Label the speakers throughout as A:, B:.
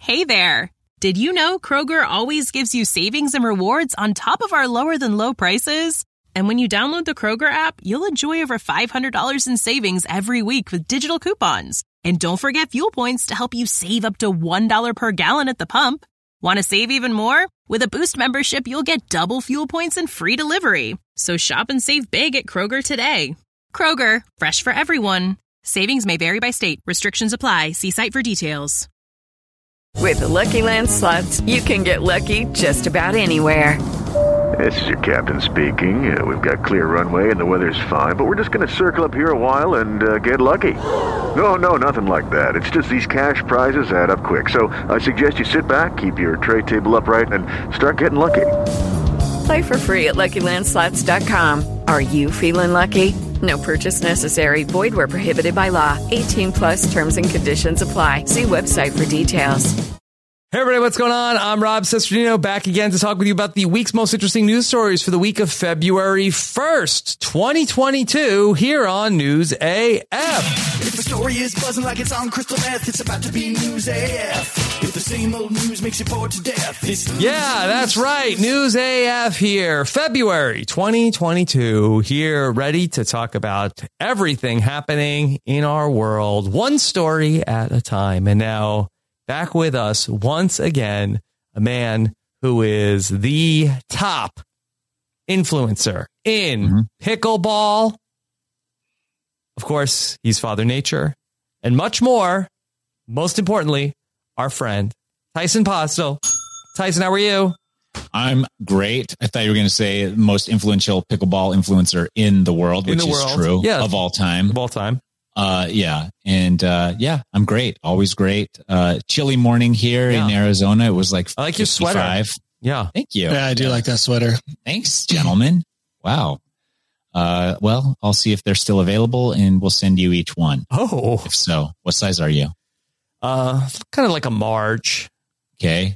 A: Hey there. Did you know Kroger always gives you savings and rewards on top of our lower than low prices? And when you download the Kroger app, you'll enjoy over $500 in savings every week with digital coupons. And don't forget fuel points to help you save up to $1 per gallon at the pump. Want to save even more? With a Boost membership, you'll get double fuel points and free delivery. So shop and save big at Kroger today. Kroger, fresh for everyone. Savings may vary by state. Restrictions apply. See site for details.
B: With the Lucky Land Slots, you can get lucky just about anywhere.
C: This is your captain speaking. We've got clear runway and the weather's fine, but we're just going to circle up here a while and get lucky. No, nothing like that. It's just these cash prizes add up quick. So I suggest you sit back, keep your tray table upright, and start getting lucky.
B: Play for free at LuckyLandSlots.com. Are you feeling lucky? No purchase necessary. Void where prohibited by law. 18 plus terms and conditions apply. See website for details.
D: Hey everybody, what's going on? I'm Rob Cesternino, back again to talk with you about the week's most interesting news stories for the week of February 1st, 2022, here on News AF.
E: If the story is buzzing like it's on crystal meth, it's about to be News AF. If the same old news makes you bored to death,
D: yeah, that's right. News AF here, February 2022, here, ready to talk about everything happening in our world, one story at a time. And now, back with us once again, a man who is the top influencer in pickleball. Of course, he's Father Nature and much more. Most importantly, our friend, Tyson Postel. Tyson, how are you?
F: I'm great. I thought you were going to say most influential pickleball influencer in the world, which is true, of all time.
D: Of all time.
F: Yeah. And, I'm great. Always great. Chilly morning here in Arizona. It was like,
D: I like your sweater.
F: Yeah. Thank you.
G: Yeah, I do like that sweater.
F: Thanks, gentlemen. Wow. Well, I'll see if they're still available and we'll send you each one.
D: Oh,
F: if so, what size are you?
D: Kind of like a Marge.
F: Okay.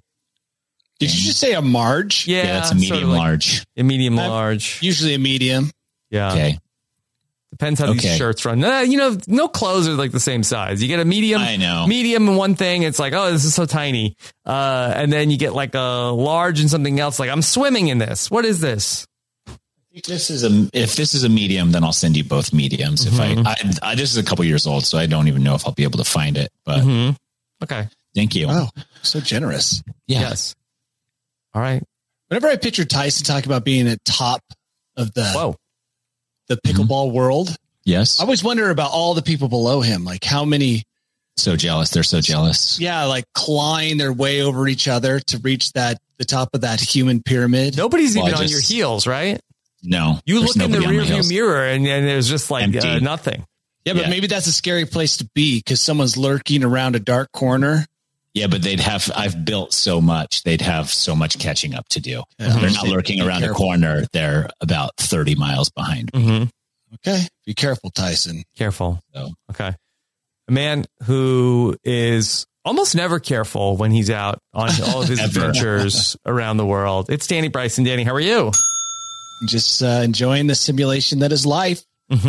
G: Did you just say a Marge?
D: Yeah,
F: that's a medium large.
D: A medium large.
G: Usually a medium.
D: Yeah.
F: Okay.
D: Depends how these shirts run. No clothes are like the same size. You get a medium, medium in one thing. It's like, oh, this is so tiny. And then you get like a large and something else. Like, I'm swimming in this. What is this?
F: If this is a medium, then I'll send you both mediums. If I this is a couple years old, so I don't even know if I'll be able to find it, but
D: okay.
F: Thank you.
G: Wow. So generous.
F: Yeah.
D: Yes. All right.
G: Whenever I picture Tyson talking about being at top of the pickleball world.
F: Yes.
G: I always wonder about all the people below him. Like how many.
F: So jealous. They're so jealous.
G: Yeah. Like clawing their way over each other to reach the top of that human pyramid.
D: Nobody's even on your heels, right?
F: No.
D: You look in the rearview mirror and there's just like nothing.
G: Yeah. But maybe that's a scary place to be because someone's lurking around a dark corner.
F: Yeah, but I've built so much. They'd have so much catching up to do. They're not lurking around a corner. They're about 30 miles behind me.
G: Okay. Be careful, Tyson.
D: Careful. Okay. A man who is almost never careful when he's out on all of his adventures around the world. It's Danny Bryson. Danny, how are you?
G: Just enjoying the simulation that is life.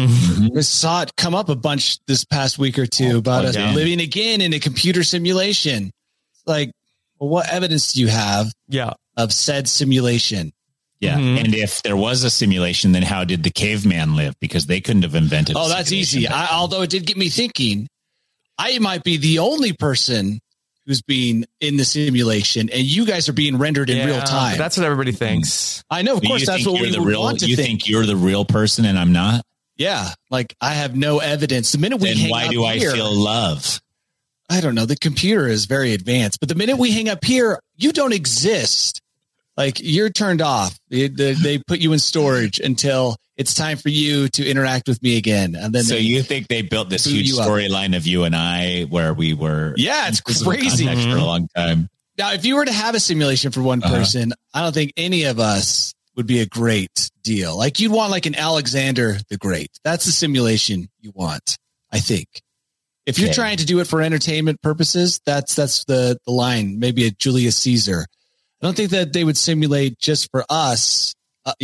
G: I saw it come up a bunch this past week or two about us living again in a computer simulation. It's like, well, what evidence do you have of said simulation?
F: Yeah. And if there was a simulation, then how did the caveman live? Because they couldn't have invented.
G: Oh, that's easy. Although it did get me thinking, I might be the only person who's being in the simulation and you guys are being rendered in real time.
D: That's what everybody thinks.
G: I know. Of course, that's what we want to think.
F: You think you're the real person and I'm not?
G: Yeah, like I have no evidence. The minute we hang up
F: why do I feel love?
G: I don't know. The computer is very advanced, but the minute we hang up here, you don't exist. Like you're turned off. They put you in storage until it's time for you to interact with me again. And then
F: you think they built this huge storyline of you and I where we were?
G: Yeah, it's crazy
F: for a long time.
G: Now, if you were to have a simulation for one person, I don't think any of us would be a great deal. Like you'd want like an Alexander the Great. That's the simulation you want, I think. If you're trying to do it for entertainment purposes, that's the line. Maybe a Julius Caesar. I don't think that they would simulate just for us,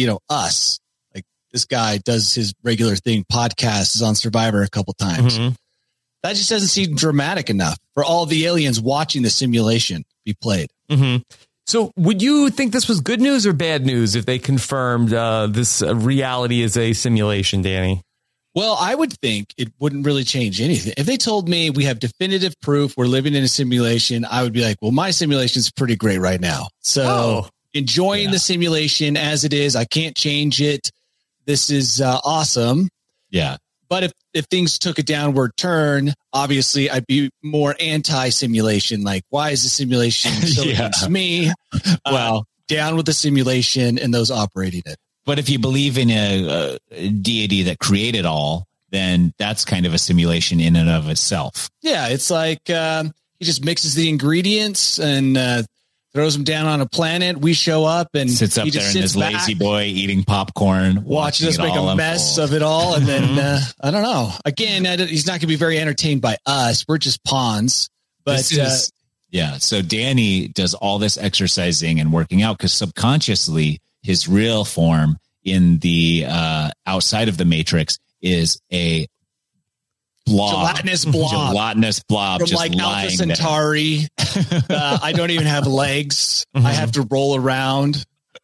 G: us. Like this guy does his regular thing, podcast, is on Survivor a couple times. That just doesn't seem dramatic enough for all the aliens watching the simulation be played.
D: Mm-hmm. So would you think this was good news or bad news if they confirmed this reality is a simulation, Danny?
G: Well, I would think it wouldn't really change anything. If they told me we have definitive proof we're living in a simulation, I would be like, well, my simulation is pretty great right now. So enjoying the simulation as it is. I can't change it. This is awesome.
F: Yeah.
G: But if things took a downward turn, obviously I'd be more anti-simulation. Like, why is the simulation so against me? Well, down with the simulation and those operating it.
F: But if you believe in a deity that created all, then that's kind of a simulation in and of itself.
G: Yeah, it's like he just mixes the ingredients and throws them down on a planet. We show up and
F: sits up there in his lazy boy eating popcorn,
G: watching us make a mess of it all. And then I don't know. Again, he's not going to be very entertained by us. We're just pawns. But
F: so Danny does all this exercising and working out because subconsciously his real form in the outside of the Matrix is a
G: gelatinous blob
F: from
G: just like Alpha Centauri. I don't even have legs. I have to roll around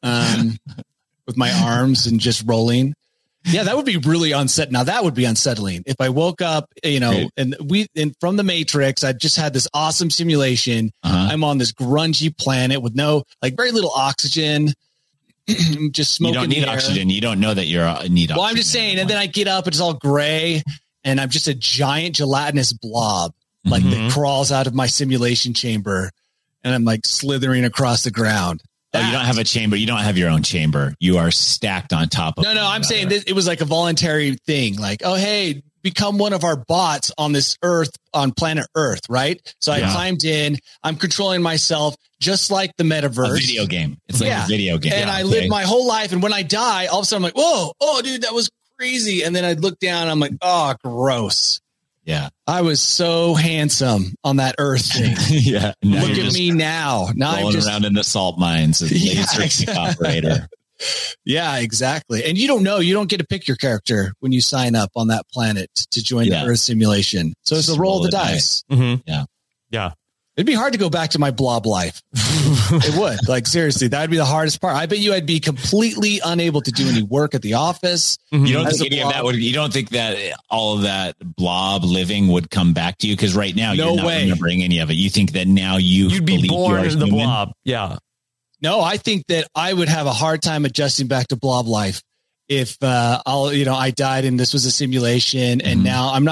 G: with my arms and just rolling. Yeah, that would be really unsettling. Now that would be unsettling if I woke up, and from the Matrix, I just had this awesome simulation. I'm on this grungy planet with very little oxygen. Just smoking.
F: You don't need oxygen. You don't know that you need oxygen.
G: Well, I'm just saying, and then I get up, it's all gray. And I'm just a giant gelatinous blob, that crawls out of my simulation chamber, and I'm like slithering across the ground.
F: You don't have a chamber. You don't have your own chamber. You are stacked on top of.
G: No. I'm saying it was like a voluntary thing. Like, oh, hey, become one of our bots on this Earth, on planet Earth, right? So I climbed in. I'm controlling myself, just like the metaverse.
F: A video game. It's like a video game.
G: And I lived my whole life. And when I die, all of a sudden I'm like, whoa, oh, dude, that was crazy. And then I'd look down and I'm like, oh, gross.
F: Yeah.
G: I was so handsome on that Earth thing.
F: Yeah.
G: Look at me now. Now
F: I'm just around in the salt mines as laser operator.
G: Yeah, exactly. And you don't know, you don't get to pick your character when you sign up on that planet to join the Earth simulation. So it's a roll of the dice.
D: Mm-hmm.
G: Yeah. It'd be hard to go back to my blob life. It would. Like, seriously, that'd be the hardest part. I bet you I'd be completely unable to do any work at the office.
F: You don't think any of that would, you don't think that all of that blob living would come back to you? Because right now you're not remembering any of it. You think that now you'd
D: be born in the blob. Yeah.
G: No, I think that I would have a hard time adjusting back to blob life if I died and this was a simulation and now I'm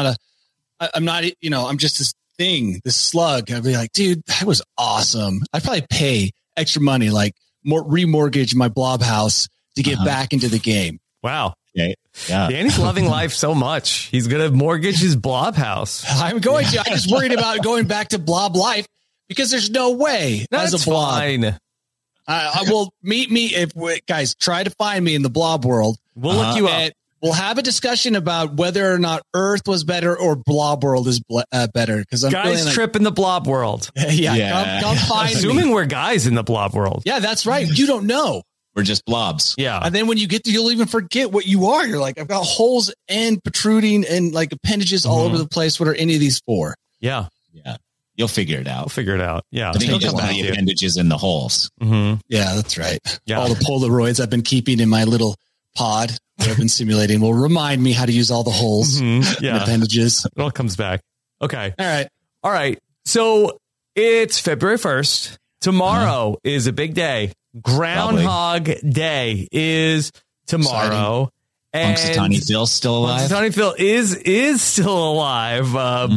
G: just this thing, this slug. I'd be like, dude, that was awesome. I'd probably pay extra money, like remortgage my blob house to get back into the game.
D: Wow.
F: Okay. Yeah.
D: Danny's loving life so much. He's going to mortgage his blob house.
G: I'm going to. I'm just worried about going back to blob life because there's no way as a blob.
D: Fine.
G: I will meet me guys try to find me in the blob world.
D: We'll look you up.
G: We'll have a discussion about whether or not Earth was better or blob world is better. Because I'm
D: guys trip in the blob world.
G: Come find
D: Assuming
G: me.
D: We're guys in the blob world.
G: Yeah, that's right. You don't know.
F: We're just blobs.
D: Yeah.
G: And then when you get there, you'll even forget what you are. You're like, I've got holes and protruding and like appendages all over the place. What are any of these for?
D: Yeah.
F: Yeah. You'll figure it out.
D: We'll figure it out. Yeah.
F: I think just the appendages in the holes.
D: Mm-hmm.
G: Yeah, that's right.
D: Yeah.
G: All the Polaroids I've been keeping in my little pod that I've been simulating will remind me how to use all the holes and appendages.
D: It all comes back. Okay.
G: All right.
D: So it's February 1st. Tomorrow is a big day. Groundhog Day is tomorrow.
F: And Punxsutawney Phil's still alive.
D: Punxsutawney Phil is still alive,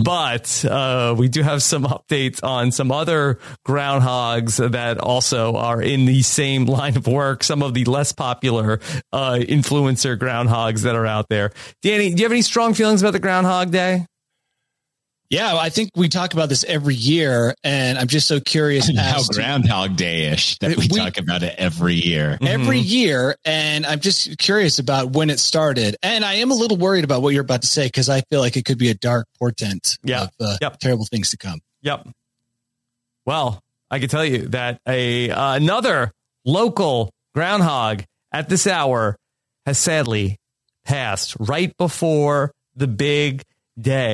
D: but we do have some updates on some other groundhogs that also are in the same line of work. Some of the less popular influencer groundhogs that are out there. Danny, do you have any strong feelings about the Groundhog Day?
G: Yeah, I think we talk about this every year, and I'm just so curious
F: how Groundhog Day-ish that we talk about it every year.
G: Every year, and I'm just curious about when it started. And I am a little worried about what you're about to say because I feel like it could be a dark portent of terrible things to come.
D: Yep. Well, I can tell you that another local groundhog at this hour has sadly passed right before the big day.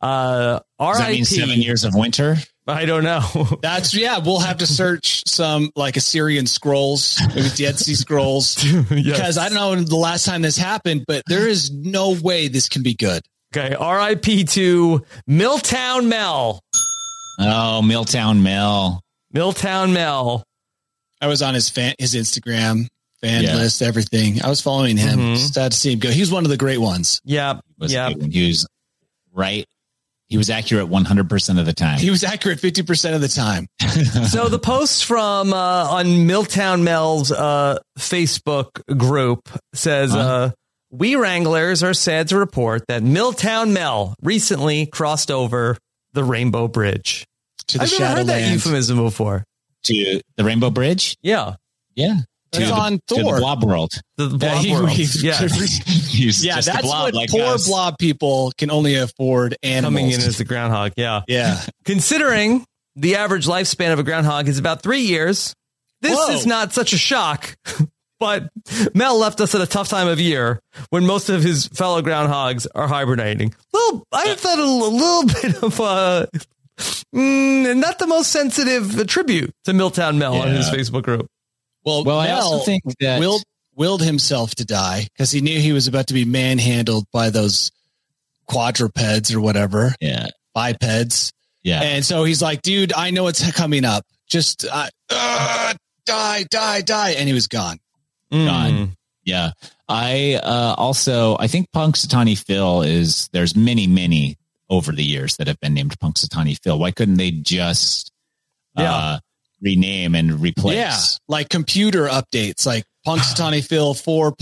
F: Does that mean 7 years of winter?
D: I don't know.
G: We'll have to search some like Assyrian scrolls, maybe Dead Sea Scrolls, because I don't know the last time this happened, but there is no way this can be good.
D: Okay, RIP to Milltown Mel.
F: Oh, Milltown Mel.
D: Milltown Mel.
G: I was on his Instagram fan list, everything. I was following him. Just had to see him go. He was one of the great ones.
D: Yeah.
F: He was right. He was accurate 100% of the time.
G: He was accurate 50% of the time.
D: So the post from on Milltown Mel's Facebook group says, we Wranglers are sad to report that Milltown Mel recently crossed over the Rainbow Bridge.
G: To the
D: I've never heard that euphemism before.
F: To the Rainbow Bridge?
D: Yeah.
G: Yeah. That's on Thor.
F: To the Blob World.
D: The Blob World.
F: He's
G: that's
F: blob
G: what
F: like
G: poor
F: us.
G: blob people can only afford animals.
D: Coming in as the groundhog, yeah.
G: Yeah.
D: Considering the average lifespan of a groundhog is about 3 years, this is not such a shock. But Mel left us at a tough time of year when most of his fellow groundhogs are hibernating. I thought a little bit of not the most sensitive tribute to Milltown Mel on his Facebook group.
G: Well,
F: I
G: Mel
F: also think that
G: willed himself to die because he knew he was about to be manhandled by those quadrupeds or whatever.
F: Yeah.
G: Bipeds.
F: Yeah.
G: And so he's like, dude, I know it's coming up. Just die. And he was gone.
F: Gone. Yeah. I think Punxsutawney Phil there's many over the years that have been named Punxsutawney Phil. Why couldn't they just rename and replace?
G: Yeah, like computer updates, like Punxsutawney Phil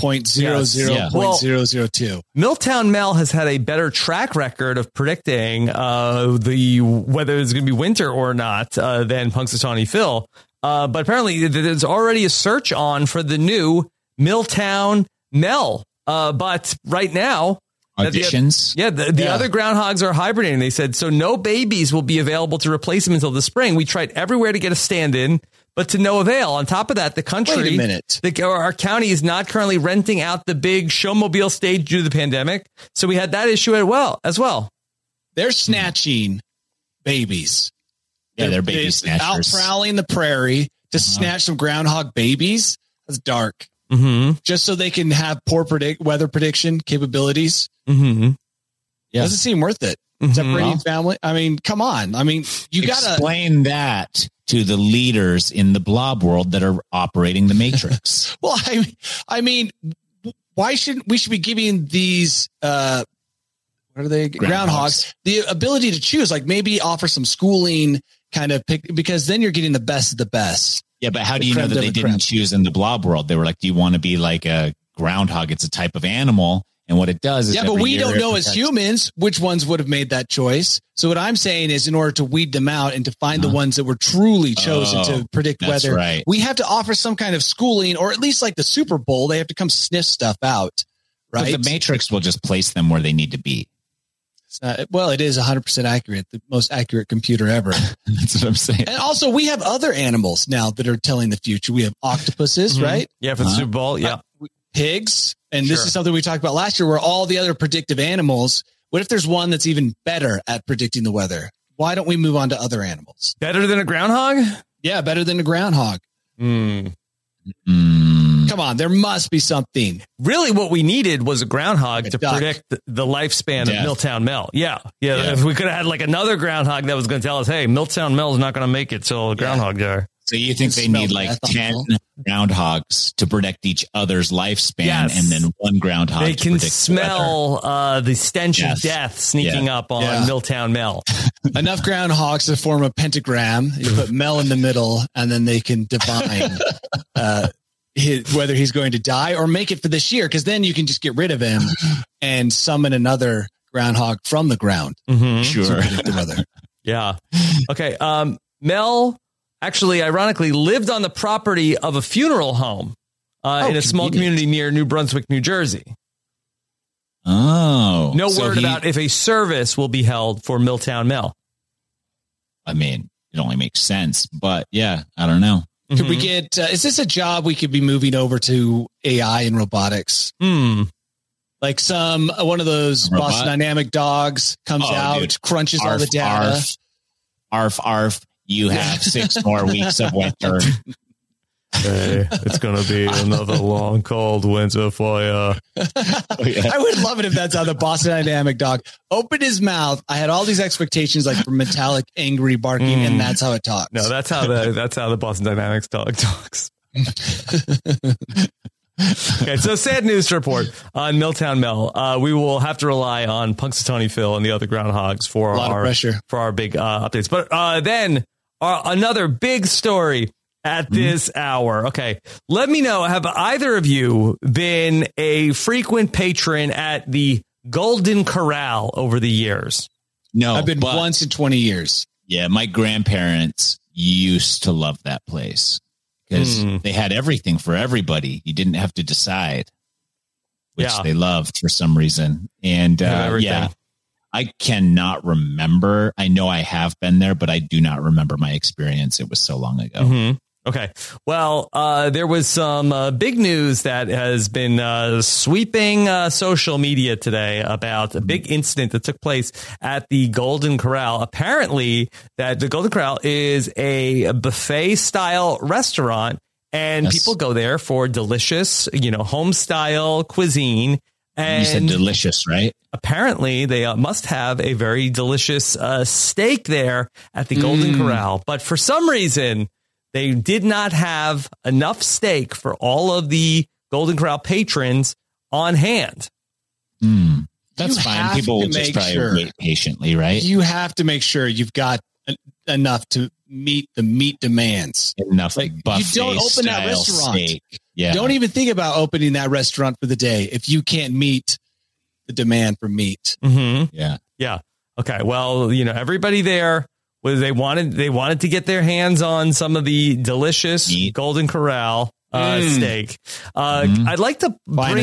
G: 4.00.002.
D: Milltown Mel has had a better track record of predicting whether it's going to be winter or not than Punxsutawney Phil. But apparently there's already a search on for the new Milltown Mel. But right now,
F: auditions.
D: The other groundhogs are hibernating. They said, so no babies will be available to replace them until the spring. We tried everywhere to get a stand-in, but to no avail. On top of that, the country,
G: wait a minute.
D: Our county is not currently renting out the big showmobile stage due to the pandemic. So we had that issue as well.
G: They're snatching babies.
F: Yeah, they're baby snatchers.
G: Out prowling the prairie to snatch some groundhog babies. That's dark.
D: Mm-hmm.
G: Just so they can have poor weather prediction capabilities.
D: Mm-hmm.
G: Yeah. Doesn't seem worth it. Separating family. I mean, come on. I mean, you got to
F: explain that to the leaders in the blob world that are operating the Matrix.
G: Well, I mean, why shouldn't we be giving these, what are they? Groundhogs the ability to choose, like maybe offer some schooling kind of pick, because then you're getting the best of the best.
F: Yeah, but how do you know that they didn't choose in the blob world? They were like, do you want to be like a groundhog? It's a type of animal. And what it does is
G: but we don't know as humans which ones would have made that choice. So what I'm saying is in order to weed them out and to find the ones that were truly chosen to predict weather, we have to offer some kind of schooling, or at least like the Super Bowl, they have to come sniff stuff out, right?
F: But the Matrix will just place them where they need to be.
G: Well, it is 100% accurate, the most accurate computer ever.
F: That's what I'm saying.
G: And also, we have other animals now that are telling the future. We have octopuses, right?
D: Yeah, for the Super Bowl. Yeah.
G: Pigs. And this is something we talked about last year, where all the other predictive animals, what if there's one that's even better at predicting the weather? Why don't we move on to other animals?
D: Better than a groundhog?
G: Yeah, better than a groundhog. Come on, there must be something.
D: Really, what we needed was a groundhog to predict the lifespan of Milltown Mel. Yeah. If we could have had like another groundhog that was going to tell us, hey, Milltown Mel is not going to make it till groundhog there.
F: So you think they need like 10 groundhogs to predict each other's lifespan, and then one groundhog
D: they
F: to
D: can
F: predict
D: smell the stench of death sneaking up on Milltown Mel.
G: Enough groundhogs to form a pentagram. You put Mel in the middle, and then they can divine whether he's going to die or make it for this year, because then you can just get rid of him and summon another groundhog from the ground.
F: Sure.
D: Yeah. Okay. Mel actually, ironically, lived on the property of a funeral home in a small community near New Brunswick, New Jersey.
F: Oh.
D: No word about if a service will be held for Milltown Mel.
F: I mean, it only makes sense, but yeah, I don't know.
G: Could we get, is this a job we could be moving over to AI and robotics? Like one of those Boston Dynamic dogs comes out, dude. Crunches all the data.
F: Arf. You have 6 more weeks of winter.
D: Hey, it's going to be another long, cold winter for you.
G: I would love it if that's how the Boston Dynamic dog opened his mouth. I had all these expectations, like for metallic, angry barking, and that's how it talks.
D: No, that's how the Boston Dynamics dog talks. Okay, so sad news report on Milltown Mel. We will have to rely on Punxsutawney Phil and the other groundhogs for our big updates. But then another big story at this hour. Okay, let me know, have either of you been a frequent patron at the Golden Corral over the years?
F: No,
G: I've been once in 20 years.
F: Yeah, my grandparents used to love that place because they had everything for everybody. You didn't have to decide, which they loved for some reason. And I cannot remember. I know I have been there, but I do not remember my experience. It was so long ago.
D: Mm-hmm. Okay. Well, there was some big news that has been sweeping social media today about a big incident that took place at the Golden Corral. Apparently, that the Golden Corral is a buffet style restaurant, and people go there for delicious, home style cuisine. And
F: you said delicious, right?
D: Apparently, they must have a very delicious steak there at the Golden Corral. But for some reason, they did not have enough steak for all of the Golden Corral patrons on hand.
F: That's fine. People will just probably wait patiently, right?
G: You have to make sure you've got enough to meet the meat demands.
F: Enough buffet.
G: You don't open that restaurant.
F: Steak. Yeah.
G: Don't even think about opening that restaurant for the day if you can't meet the demand for meat.
D: Mm-hmm.
F: Yeah.
D: Okay. Well, everybody there they wanted to get their hands on some of the delicious Golden Corral steak. I'd like to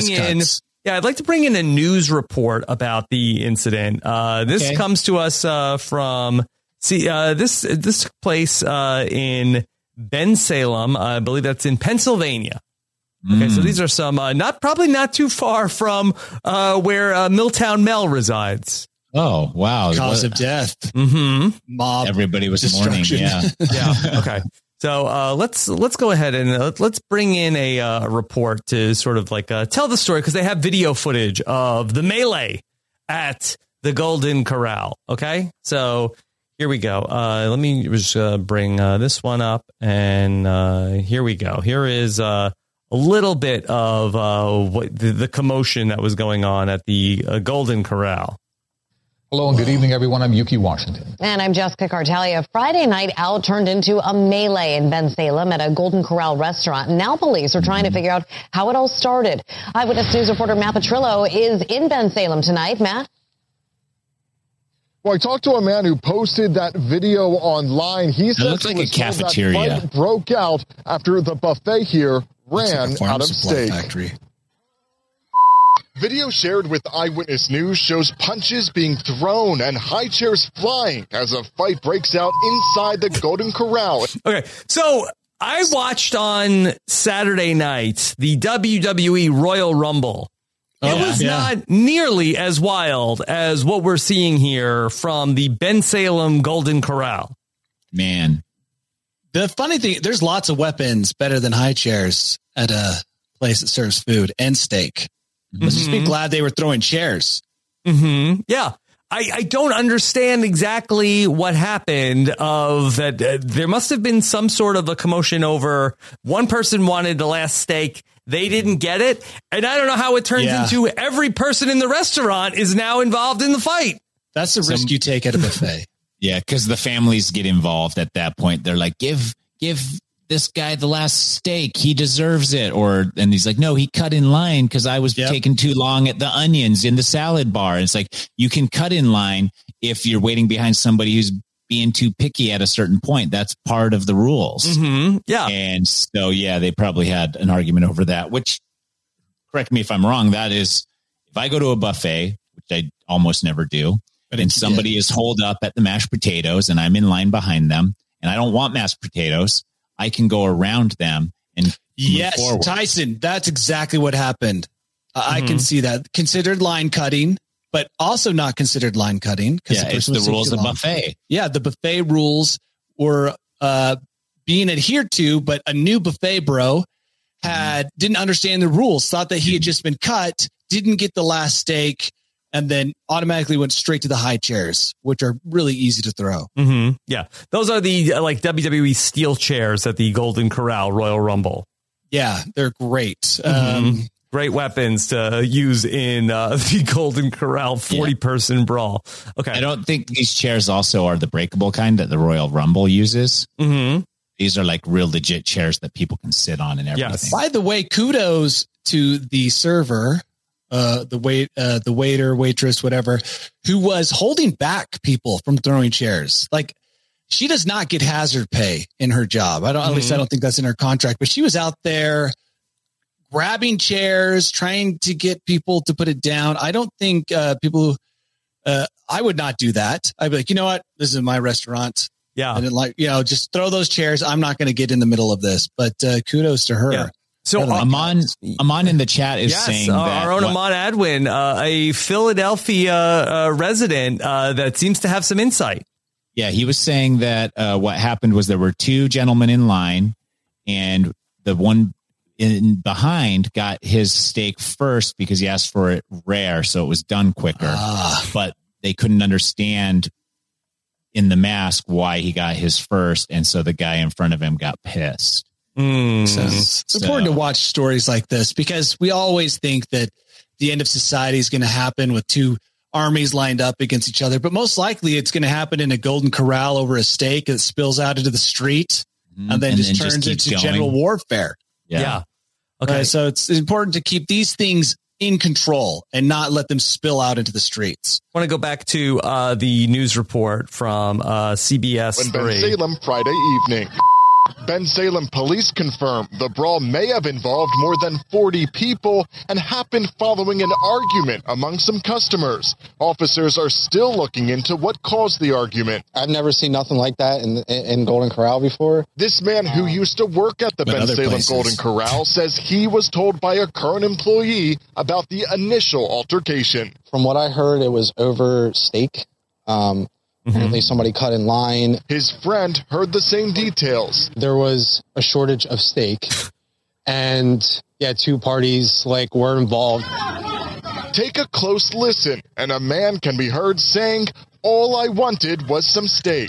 D: bring in a news report about the incident. This comes to us from this took place in Bensalem. I believe that's in Pennsylvania. Okay, so these are some probably not too far from where Milltown Mel resides.
F: Oh, wow.
G: Cause of death.
D: Mm-hmm.
G: Mob.
F: Everybody was mourning. Yeah.
D: Yeah. Okay. So let's go ahead and let's bring in a report to sort of like tell the story, because they have video footage of the melee at the Golden Corral. Okay. So here we go. Let me just bring this one up, and here we go. Here is a little bit of what the commotion that was going on at the Golden Corral.
H: Hello and good evening, everyone. I'm Yuki Washington.
I: And I'm Jessica Cartalia. Friday night out turned into a melee in Bensalem at a Golden Corral restaurant. Now police are trying to figure out how it all started. Eyewitness News reporter Matt Petrillo is in Bensalem tonight. Matt?
J: Well, I talked to a man who posted that video online. He said
F: it looks like a cafeteria.
J: That fight broke out after the buffet here ran out of steak.
G: Factory.
J: Video shared with Eyewitness News shows punches being thrown and high chairs flying as a fight breaks out inside the Golden Corral.
D: Okay, so I watched on Saturday night the WWE Royal Rumble. It was not nearly as wild as what we're seeing here from the Bensalem Golden Corral.
F: Man.
G: The funny thing, there's lots of weapons better than high chairs at a place that serves food and steak. Let's just be glad they were throwing chairs.
D: Mm-hmm. Yeah. I don't understand exactly what happened of that. There must have been some sort of a commotion over one person wanted the last steak. They didn't get it. And I don't know how it turns into every person in the restaurant is now involved in the fight.
G: That's the risk you take at a buffet.
F: Yeah. Cause the families get involved at that point. They're like, give this guy the last steak. He deserves it. And he's like, no, he cut in line because I was taking too long at the onions in the salad bar. And it's like, you can cut in line if you're waiting behind somebody who's being too picky at a certain point. That's part of the rules.
D: Mm-hmm. Yeah.
F: And so, they probably had an argument over that, which, correct me if I'm wrong, that is, if I go to a buffet, which I almost never do, and somebody is holed up at the mashed potatoes and I'm in line behind them and I don't want mashed potatoes, I can go around them and move forward.
G: Tyson, that's exactly what happened. I can see that. Considered line cutting, but also not considered line cutting.
F: Yeah, it's the rules of buffet.
G: Yeah, the buffet rules were being adhered to, but a new buffet bro didn't understand the rules, thought that he had just been cut, didn't get the last steak, and then automatically went straight to the high chairs, which are really easy to throw.
D: Mm-hmm. Yeah, those are the like WWE steel chairs at the Golden Corral Royal Rumble.
G: Yeah, they're great.
D: Great weapons to use in the Golden Corral 40-person brawl. Okay.
F: I don't think these chairs also are the breakable kind that the Royal Rumble uses.
D: Mm-hmm.
F: These are like real legit chairs that people can sit on and everything.
D: Yes.
G: By the way, kudos to the server, the waiter, waitress, whatever, who was holding back people from throwing chairs. Like, she does not get hazard pay in her job. At least I don't think that's in her contract, but she was out there grabbing chairs, trying to get people to put it down. I don't think people, I would not do that. I'd be like, you know what? This is my restaurant.
D: Yeah.
G: And then just throw those chairs. I'm not going to get in the middle of this, but kudos to her.
D: Yeah. So
F: Amon in the chat is saying that
D: our own Amon Adwin, a Philadelphia resident that seems to have some insight.
F: Yeah, he was saying that what happened was there were two gentlemen in line, and the one in behind got his steak first because he asked for it rare, so it was done quicker. But they couldn't understand in the mask why he got his first, and so the guy in front of him got pissed.
G: So it's important to watch stories like this, because we always think that the end of society is going to happen with two armies lined up against each other, but most likely it's going to happen in a Golden Corral over a steak that spills out into the street and then just turns into general warfare.
D: Yeah. Okay.
G: So it's important to keep these things in control and not let them spill out into the streets.
D: I want to go back to the news report from CBS
J: When
D: 3.
J: Bensalem Friday evening. Bensalem police confirm the brawl may have involved more than 40 people and happened following an argument among some customers. Officers are still looking into what caused the argument.
K: I've never seen nothing like that in Golden Corral before.
J: This man who used to work at the Bensalem Golden Corral says he was told by a current employee about the initial altercation.
K: From what I heard, it was over steak. Apparently somebody cut in line.
J: His friend heard the same details.
K: There was a shortage of steak, and two parties were involved.
J: Take a close listen, and a man can be heard saying, "All I wanted was some steak."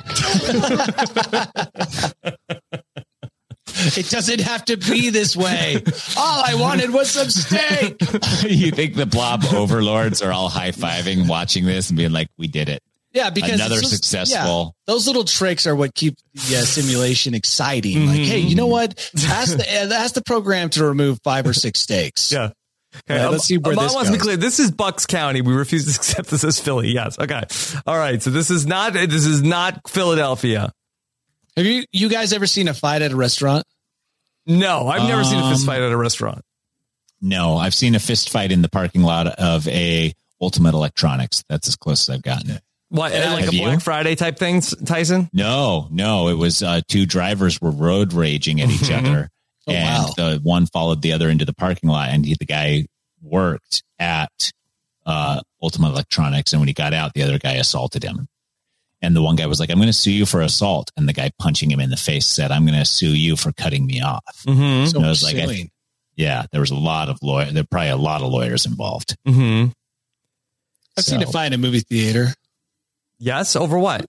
G: It doesn't have to be this way. All I wanted was some steak.
F: You think the blob overlords are all high-fiving watching this and being like, we did it.
G: Yeah, because
F: another successful.
G: Yeah, those little tricks are what keep the simulation exciting. Like, hey, you know what? Ask the program to remove 5 or 6 steaks.
D: Yeah. Okay.
G: Let's see where this
D: wants to
G: goes.
D: be clear. This is Bucks County. We refuse to accept this as Philly. Yes. Okay. All right. So this is not Philadelphia.
G: Have you guys ever seen a fight at a restaurant?
D: No, I've never seen a fist fight at a restaurant.
F: No, I've seen a fist fight in the parking lot of a Ultimate Electronics. That's as close as I've gotten.
D: What, like a Black Friday type thing, Tyson?
F: No. It was two drivers were road raging at each other. And the one followed the other into the parking lot, and the guy worked at Ultimate Electronics. And when he got out, the other guy assaulted him. And the one guy was like, "I'm going to sue you for assault." And the guy punching him in the face said, "I'm going to sue you for cutting me off."
G: Mm-hmm.
F: So I was like, there was a lot of there were probably a lot of lawyers involved.
D: Mm-hmm.
G: I've seen a fight in a movie theater.
D: Yes. Over what?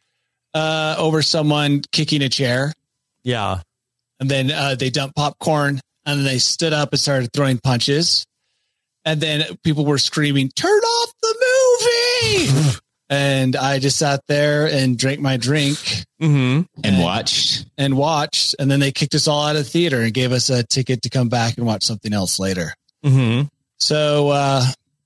G: Over someone kicking a chair.
D: Yeah.
G: And then they dumped popcorn, and then they stood up and started throwing punches. And then people were screaming, "Turn off the movie!" And I just sat there and drank my drink
F: and watched.
G: And then they kicked us all out of the theater and gave us a ticket to come back and watch something else later.
D: Mm-hmm.
G: So,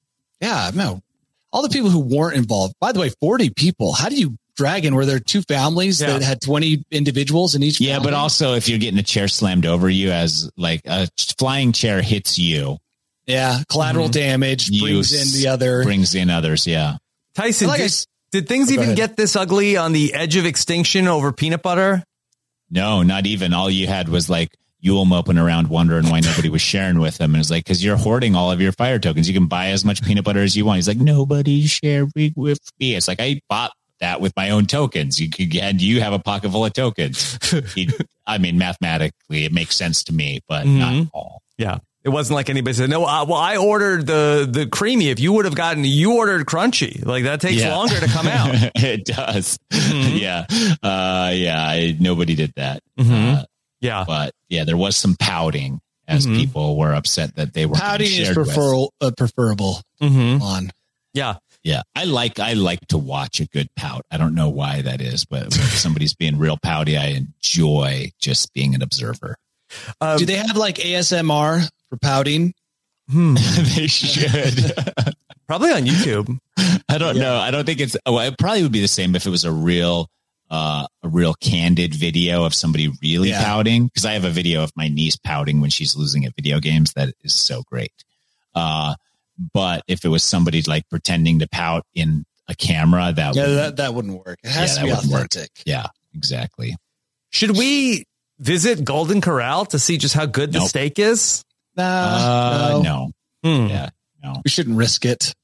G: all the people who weren't involved, by the way, 40 people, how do you drag in? Were there 2 families that had 20 individuals in each family?
F: Yeah, but also if you're getting a chair slammed over you as like a flying chair hits you.
G: Yeah, collateral damage
F: brings in others, yeah.
D: Tyson, did things even get this ugly on the edge of extinction over peanut butter?
F: No, not even. All you had was Yule moping around wondering why nobody was sharing with him. And it's like, because you're hoarding all of your fire tokens. You can buy as much peanut butter as you want. He's like, nobody's sharing with me. It's like, I bought that with my own tokens. You have a pocket full of tokens. Mathematically, it makes sense to me, but not all.
D: Yeah. It wasn't like anybody said, no, I ordered the creamy. If you would have you ordered crunchy. Like that takes longer to come out.
F: It does. Yeah. Nobody did that. But there was some pouting as people were upset that they were
G: pouting is preferable on.
D: Yeah.
F: Yeah. I like to watch a good pout. I don't know why that is, but if somebody's being real pouty, I enjoy just being an observer.
G: Do they have like ASMR for pouting?
F: They should.
D: Probably on YouTube.
F: I don't know. I don't think it probably would be the same if it was a real candid video of somebody really pouting. Because I have a video of my niece pouting when she's losing at video games. That is so great. But if it was somebody like pretending to pout in a camera, that
G: wouldn't work. It has to be authentic.
F: Yeah, exactly.
D: Should we visit Golden Corral to see just how good the steak is?
F: No.
G: Yeah, no. We shouldn't risk it.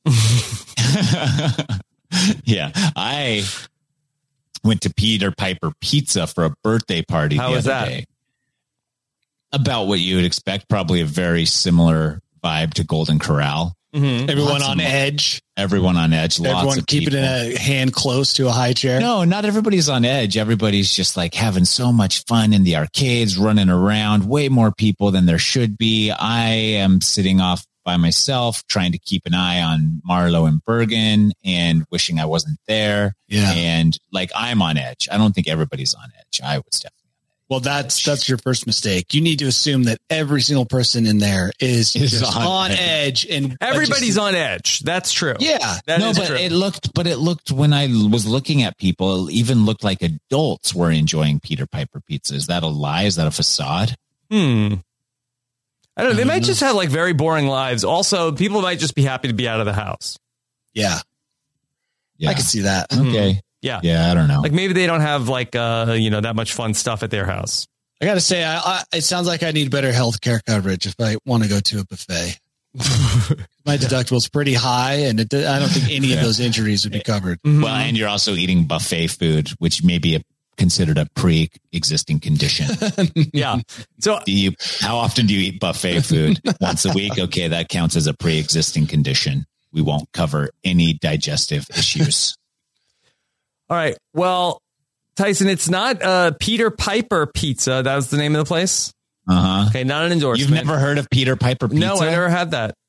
F: Yeah, I went to Peter Piper Pizza for a birthday party.
D: How was that? Day.
F: About what you would expect, probably a very similar vibe to Golden Corral.
G: Everyone on edge.
F: Everyone on edge.
G: Everyone keeping a hand close to a high chair.
F: No, not everybody's on edge. Everybody's just like having so much fun in the arcades, running around. Way more people than there should be. I am sitting off by myself, trying to keep an eye on Marlo and Bergen and wishing I wasn't there.
G: Yeah.
F: And like, I'm on edge. I don't think everybody's on edge. I was definitely.
G: Well, that's your first mistake. You need to assume that every single person in there is on edge, and
D: everybody's on edge. That's true.
G: Yeah,
F: true. It looked when I was looking at people, it even looked like adults were enjoying Peter Piper Pizza. Is that a lie? Is that a facade?
D: I don't know. They might just have like very boring lives. Also, people might just be happy to be out of the house.
G: Yeah. I can see that.
F: Okay.
D: Yeah.
F: I don't know.
D: Like maybe they don't have like, that much fun stuff at their house.
G: I got to say, it sounds like I need better health care coverage if I want to go to a buffet. My deductible's pretty high, and I don't think any of those injuries would be covered.
F: Well, and you're also eating buffet food, which may be considered a pre-existing condition.
D: Yeah. So
F: how often do you eat buffet food? Once a week? Okay, that counts as a pre-existing condition. We won't cover any digestive issues.
D: All right. Well, Tyson, it's not Peter Piper Pizza. That was the name of the place? Okay, not an endorsement.
F: You've never heard of Peter Piper Pizza?
D: No, I never had that.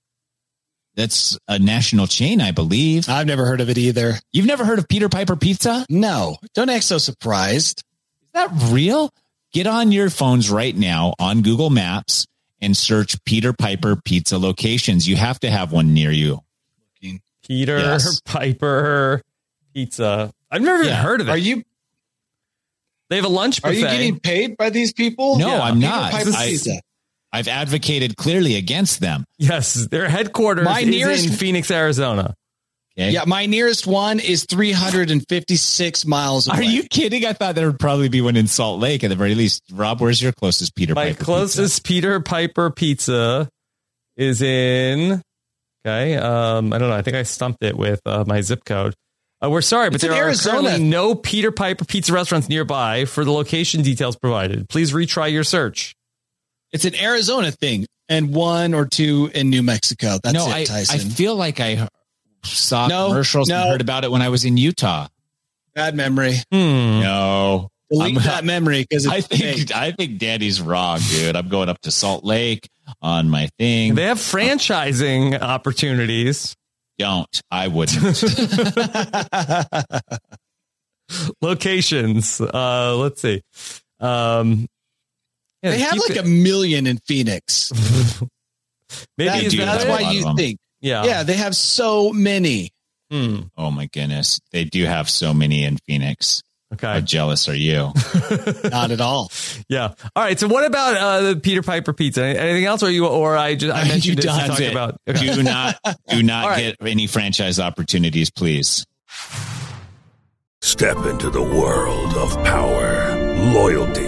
F: That's a national chain, I believe.
G: I've never heard of it either.
F: You've never heard of Peter Piper Pizza?
G: No. Don't act so surprised.
F: Is that real? Get on your phones right now on Google Maps and search Peter Piper Pizza locations. You have to have one near you.
D: Peter Piper Pizza. I've never even heard of it. They have a lunch buffet.
G: Are you getting paid by these people?
F: No, I'm not.
G: Pizza.
F: I've advocated clearly against them.
D: Yes, their headquarters is in Phoenix, Arizona.
F: Okay.
G: Yeah, my nearest one is 356 miles away.
F: Are you kidding? I thought there would probably be one in Salt Lake at the very least. Rob, where's your closest Peter Piper Pizza?
D: My closest Peter Piper Pizza is in... Okay, I don't know. I think I stumped it with my zip code. We're sorry, but there are currently no Peter Piper Pizza restaurants nearby for the location details provided. Please retry your search.
G: It's an Arizona thing and one or two in New Mexico. That's it, Tyson.
F: I feel like I saw commercials and heard about it when I was in Utah.
G: Bad memory.
F: No.
G: Delete that memory because
F: I think Daddy's wrong, dude. I'm going up to Salt Lake on my thing.
D: They have franchising opportunities.
F: Don't. I wouldn't.
D: Locations. Let's see.
G: They have like 1 million in Phoenix.
D: Maybe
G: that's why you think. Yeah, they have so many.
F: Oh my goodness. They do have so many in Phoenix.
D: Okay.
F: How jealous are you?
G: Not at all.
D: Yeah. All right. So what about the Peter Piper Pizza? Anything else? I mentioned this to talk about.
F: Okay. Do not get any franchise opportunities, please.
L: Step into the world of power, loyalty,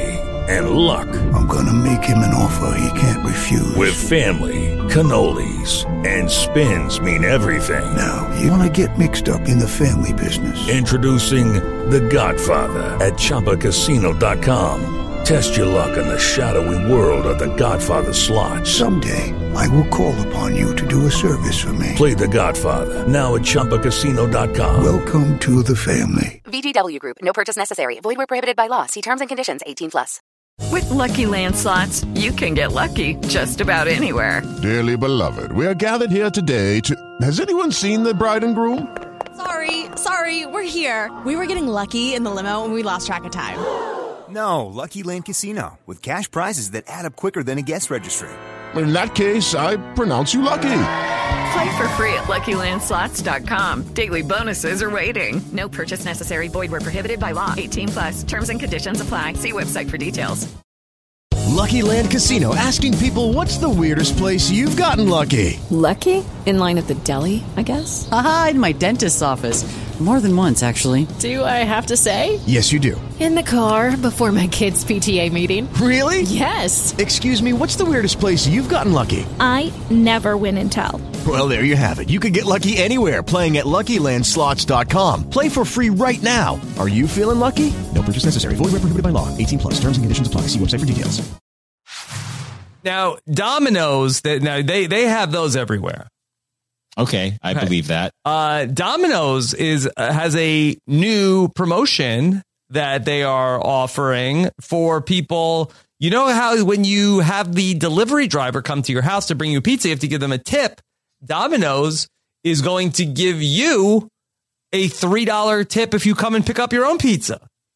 L: and luck.
M: I'm gonna make him an offer he can't refuse.
L: With family, cannolis, and spins mean everything.
M: Now, you wanna get mixed up in the family business.
L: Introducing The Godfather at ChumbaCasino.com. Test your luck in the shadowy world of The Godfather slot.
M: Someday, I will call upon you to do a service for me.
L: Play The Godfather now at ChumbaCasino.com.
M: Welcome to the family.
N: VGW Group. No purchase necessary. Void where prohibited by law. See terms and conditions. 18+.
B: With Lucky Land Slots, you can get lucky just about anywhere.
O: Dearly beloved, we are gathered here today to... Has anyone seen the bride and groom?
P: Sorry, we're here. We were getting lucky in the limo and we lost track of time.
Q: No, Lucky Land Casino, with cash prizes that add up quicker than a guest registry.
O: In that case, I pronounce you lucky.
B: Play for free at LuckyLandSlots.com. Daily bonuses are waiting. No purchase necessary. Void where prohibited by law. 18+. Terms and conditions apply. See website for details.
R: Lucky Land Casino, asking people, what's the weirdest place you've gotten lucky?
S: Lucky? In line at the deli, I guess?
T: Aha, in my dentist's office. More than once, actually.
S: Do I have to say?
R: Yes, you do.
S: In the car before my kids' PTA meeting.
R: Really?
S: Yes.
R: Excuse me, what's the weirdest place you've gotten lucky?
U: I never win and tell.
R: Well, there you have it. You can get lucky anywhere, playing at LuckyLandSlots.com. Play for free right now. Are you feeling lucky? No purchase necessary. Void where prohibited by law. 18+. Terms and conditions apply. See website for details.
D: Now, Domino's, they have those everywhere.
F: Okay, I believe that.
D: Domino's has a new promotion that they are offering for people. You know how when you have the delivery driver come to your house to bring you pizza, you have to give them a tip. Domino's is going to give you a $3 tip if you come and pick up your own pizza.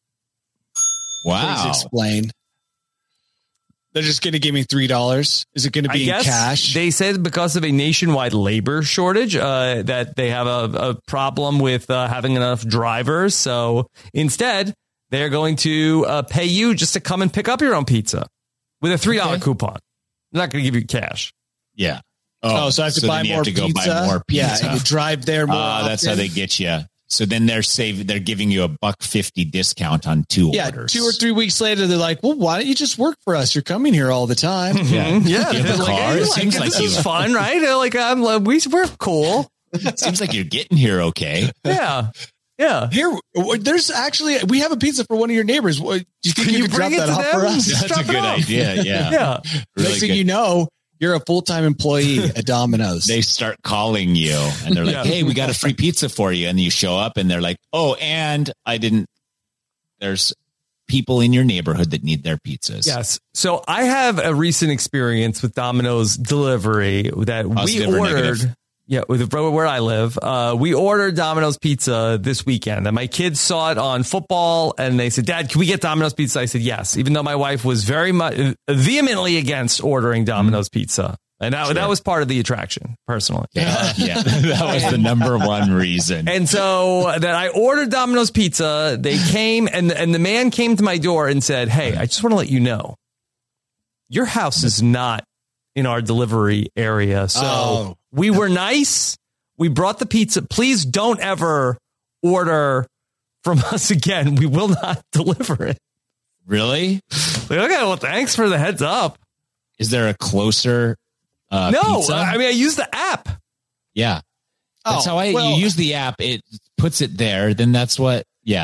F: Wow.
G: Please explain. They're just going to give me $3. Is it going to be in cash?
D: They said because of a nationwide labor shortage that they have a problem with having enough drivers. So instead, they're going to pay you just to come and pick up your own pizza with a $3 coupon. They're not going to give you cash.
F: Yeah.
G: Oh, so I have to buy more pizza?
F: Buy more pizza.
G: Yeah, you drive there more often.
F: That's how they get you. So then they're giving you a $1.50 discount on two orders.
G: 2 or 3 weeks later, they're like, well, why don't you just work for us? You're coming here all the time.
D: Yeah.
F: You have a car.
D: Hey,
F: it seems like
D: this is fun, right? Like we're cool.
F: It seems like you're getting here okay.
D: Yeah. Yeah.
G: Here, there's actually, we have a pizza for one of your neighbors. Do you think you could drop that off for us?
F: That's a good idea. Yeah.
D: Yeah.
F: Really
G: Next thing you know, you're a full-time employee at Domino's.
F: They start calling you and they're like, hey, we got a free pizza for you. And you show up and they're like, oh, and there's people in your neighborhood that need their pizzas.
D: Yes. So I have a recent experience with Domino's delivery that we ordered. Yeah, with where I live, we ordered Domino's pizza this weekend, and my kids saw it on football, and they said, "Dad, can we get Domino's pizza?" I said, "Yes," even though my wife was very much vehemently against ordering Domino's pizza, and that was part of the attraction, personally.
F: Yeah, that was the number one reason.
D: And so that I ordered Domino's pizza, they came, and the man came to my door and said, "Hey, I just want to let you know, your house is not in our delivery area, so." We were nice. We brought the pizza. Please don't ever order from us again. We will not deliver it.
F: Really?
D: Like, okay, well, thanks for the heads up.
F: Is there a closer
D: no,
F: pizza?
D: I mean, I use the app.
F: Yeah. That's how you use the app. It puts it there. Then that's what,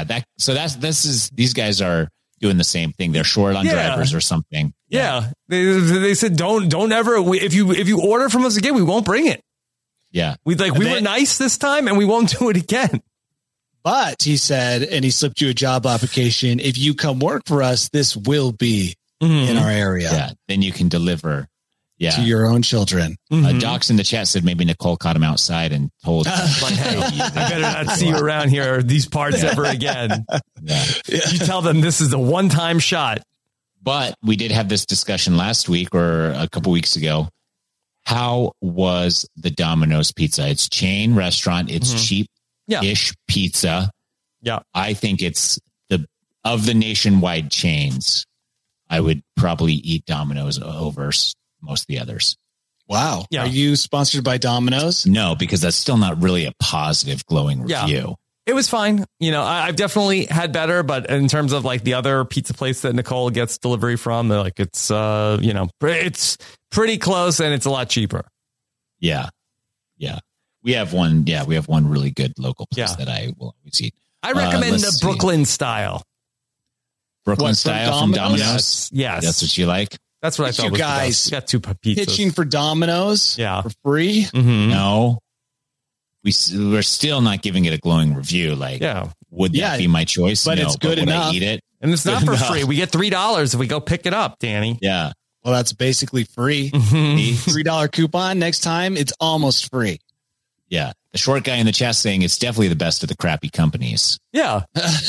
F: these guys are doing the same thing. They're short on drivers or something.
D: Yeah. They said, don't ever, if you order from us again, we won't bring it.
F: Yeah.
D: We were nice this time and we won't do it again.
G: But he said, and he slipped you a job application. If you come work for us, this will be in our area.
F: Yeah. Then you can deliver
G: to your own children.
F: Docs in the chat said maybe Nicole caught him outside and told him,
D: hey, I better not see you around here or these parts ever again. Yeah. You tell them this is a one-time shot.
F: But we did have this discussion last week or a couple weeks ago. How was the Domino's pizza? It's chain restaurant. It's cheap-ish pizza.
D: Yeah.
F: I think it's of the nationwide chains, I would probably eat Domino's over most of the others.
G: Wow.
D: Yeah.
G: Are you sponsored by Domino's?
F: No, because that's still not really a positive glowing review.
D: It was fine. I've definitely had better, but in terms of like the other pizza place that Nicole gets delivery from, they're like, it's, it's pretty close and it's a lot cheaper.
F: Yeah. Yeah. We have one really good local place that I will always eat.
D: I recommend the Brooklyn style.
F: Brooklyn style from Domino's?
D: Yes.
F: That's what you like?
D: That's what I thought
G: you
D: was
G: guys
D: got 2 pizzas.
G: Pitching for Domino's for free?
D: Mm-hmm.
F: No. We're still not giving it a glowing review. Like, would that be my choice?
G: But it's good enough.
F: I eat it?
D: And it's not for free. We get $3 if we go pick it up, Danny.
F: Yeah.
G: Well, that's basically free. $3 coupon. Next time, it's almost free.
F: Yeah. The short guy in the chat saying it's definitely the best of the crappy companies.
D: Yeah.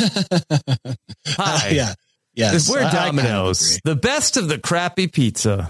D: Hi.
G: Yeah. Yes.
D: We're Domino's. The best of the crappy pizza.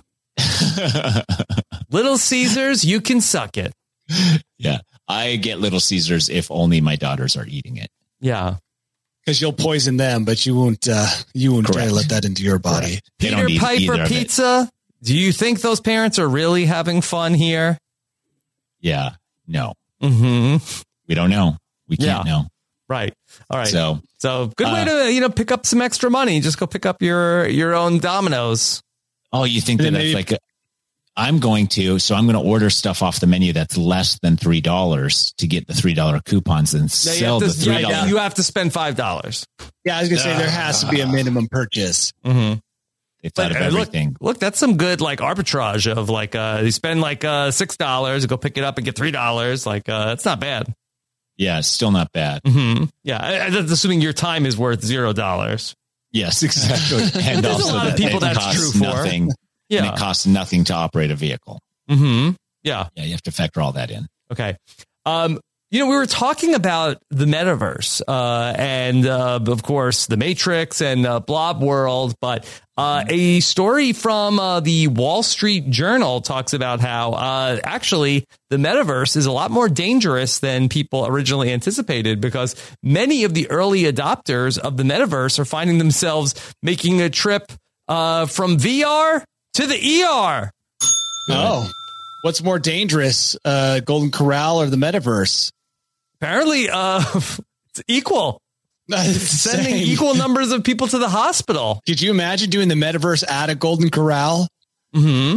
D: Little Caesars, you can suck it.
F: Yeah. I get Little Caesars if only my daughters are eating it.
D: Yeah.
G: Because you'll poison them, but you won't try to let that into your body.
D: Peter Piper Pizza. Do you think those parents are really having fun here?
F: Yeah. No.
D: Mm-hmm.
F: We don't know. We can't know.
D: Right. All right.
F: So
D: good way to, pick up some extra money. Just go pick up your own Domino's.
F: Oh, you think that's like I'm going to order stuff off the menu that's less than $3 to get the $3 coupons and sell the $3.
D: You have to spend $5.
G: Yeah, I was going to say there has to be a minimum purchase.
D: Mm-hmm.
F: They thought of everything.
D: Look, that's some good like arbitrage of like you spend like $6, go pick it up and get $3. Like it's not bad.
F: Yeah, it's still not bad.
D: Mm-hmm. Yeah, that's assuming your time is worth $0.
F: Yes, exactly. And
D: there's
F: also
D: a lot of people that's true for.
F: Nothing.
D: Yeah.
F: And it costs nothing to operate a vehicle.
D: Mm-hmm. Yeah.
F: Yeah, you have to factor all that in.
D: Okay. We were talking about the metaverse and, of course, the Matrix and Blob World. But a story from the Wall Street Journal talks about how actually the metaverse is a lot more dangerous than people originally anticipated, because many of the early adopters of the metaverse are finding themselves making a trip from VR to the ER.
G: Oh, what's more dangerous, Golden Corral or the metaverse?
D: Apparently, it's equal. Sending equal numbers of people to the hospital.
G: Could you imagine doing the metaverse at a Golden Corral?
D: Mm-hmm.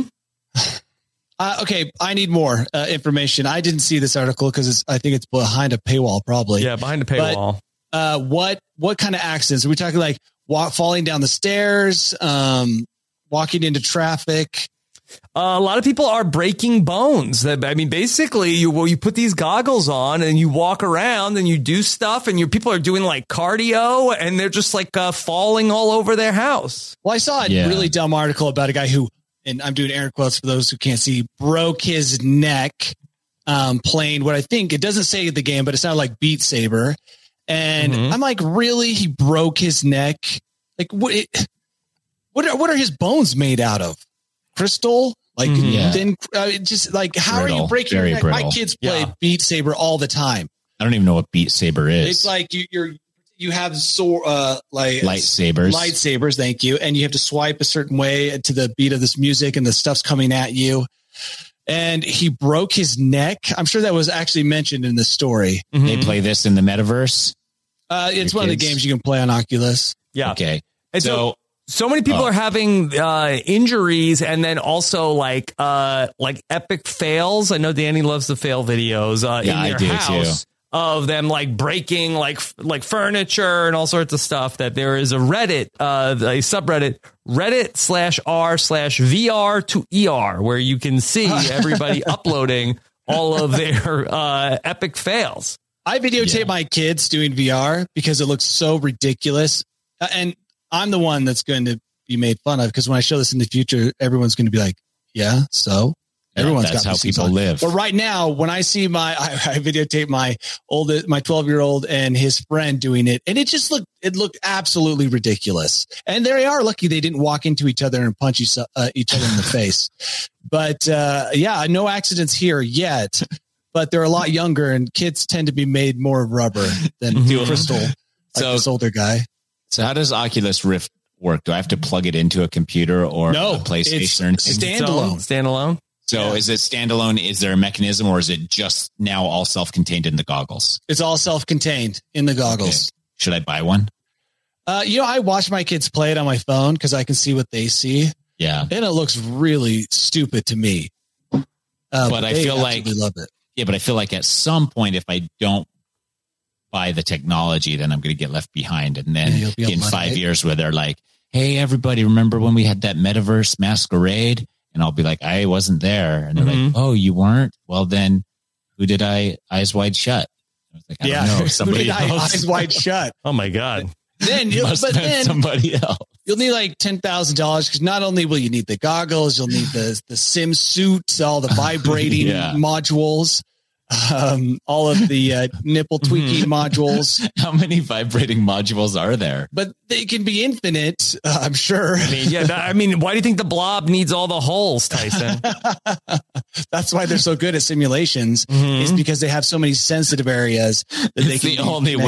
G: Okay, I need more information. I didn't see this article because I think it's behind a paywall, probably.
D: Yeah, behind a paywall.
G: But, what kind of accidents? Are we talking like falling down the stairs, walking into traffic?
D: A lot of people are breaking bones. Basically, you put these goggles on and you walk around and you do stuff, and people are doing like cardio, and they're just like falling all over their house.
G: Well, I saw a really dumb article about a guy who, and I'm doing air quotes for those who can't see, broke his neck playing what I think, it doesn't say the game, but it sounded like Beat Saber. And I'm like, really? He broke his neck? Like, what are his bones made out of? Crystal? Like, thin, just like, how
F: brittle,
G: are you breaking your neck?
F: brittle.
G: My kids play Beat Saber all the time.
F: I don't even know what Beat Saber is.
G: It's like you have like lightsabers. Thank you. And you have to swipe a certain way to the beat of this music, and the stuff's coming at you. And he broke his neck. I'm sure that was actually mentioned in the story.
F: Mm-hmm. They play this in the metaverse.
G: It's one of the games you can play on Oculus.
D: Yeah.
F: Okay.
D: And so many people are having injuries, and then also like epic fails. I know Danny loves the fail videos in their house too. Of them like breaking like furniture and all sorts of stuff. That there is a Reddit, a subreddit, Reddit/r/VR to ER, where you can see everybody uploading all of their epic fails.
G: I videotape my kids doing VR because it looks so ridiculous, and I'm the one that's going to be made fun of, because when I show this in the future, everyone's going to be like, yeah, so everyone's
F: that's
G: got
F: how people live.
G: But right now, when I see I videotape my 12-year-old and his friend doing it, and it looked absolutely ridiculous. And they are lucky they didn't walk into each other and punch each other in the face. But no accidents here yet. But they're a lot younger, and kids tend to be made more of rubber than crystal. Like this older guy.
F: So how does Oculus Rift work? Do I have to plug it into a computer or a PlayStation?
G: It's standalone.
F: So is it standalone? Is there a mechanism, or is it just now all self-contained in the goggles?
G: It's all self-contained in the goggles.
F: Okay. Should I buy one?
G: I watch my kids play it on my phone because I can see what they see.
F: Yeah.
G: And it looks really stupid to me.
F: But I feel like
G: love it.
F: Yeah, but I feel like at some point, if I don't buy the technology, then I'm going to get left behind. And then in 5 years where they're like, hey, everybody, remember when we had that metaverse masquerade? And I'll be like, I wasn't there. And they're like, oh, you weren't? Well, then who did I eyes wide shut? I was like, I don't know. Somebody else.
G: Eyes wide shut.
D: Oh my God.
G: Then
F: somebody else.
G: You'll need like $10,000 because not only will you need the goggles, you'll need the sim suits, all the vibrating modules, all of the nipple tweaking modules.
F: How many vibrating modules are there?
G: But they can be infinite, I'm sure.
D: I mean, why do you think the blob needs all the holes, Tyson?
G: That's why they're so good at simulations. Is because they have so many sensitive areas that they can.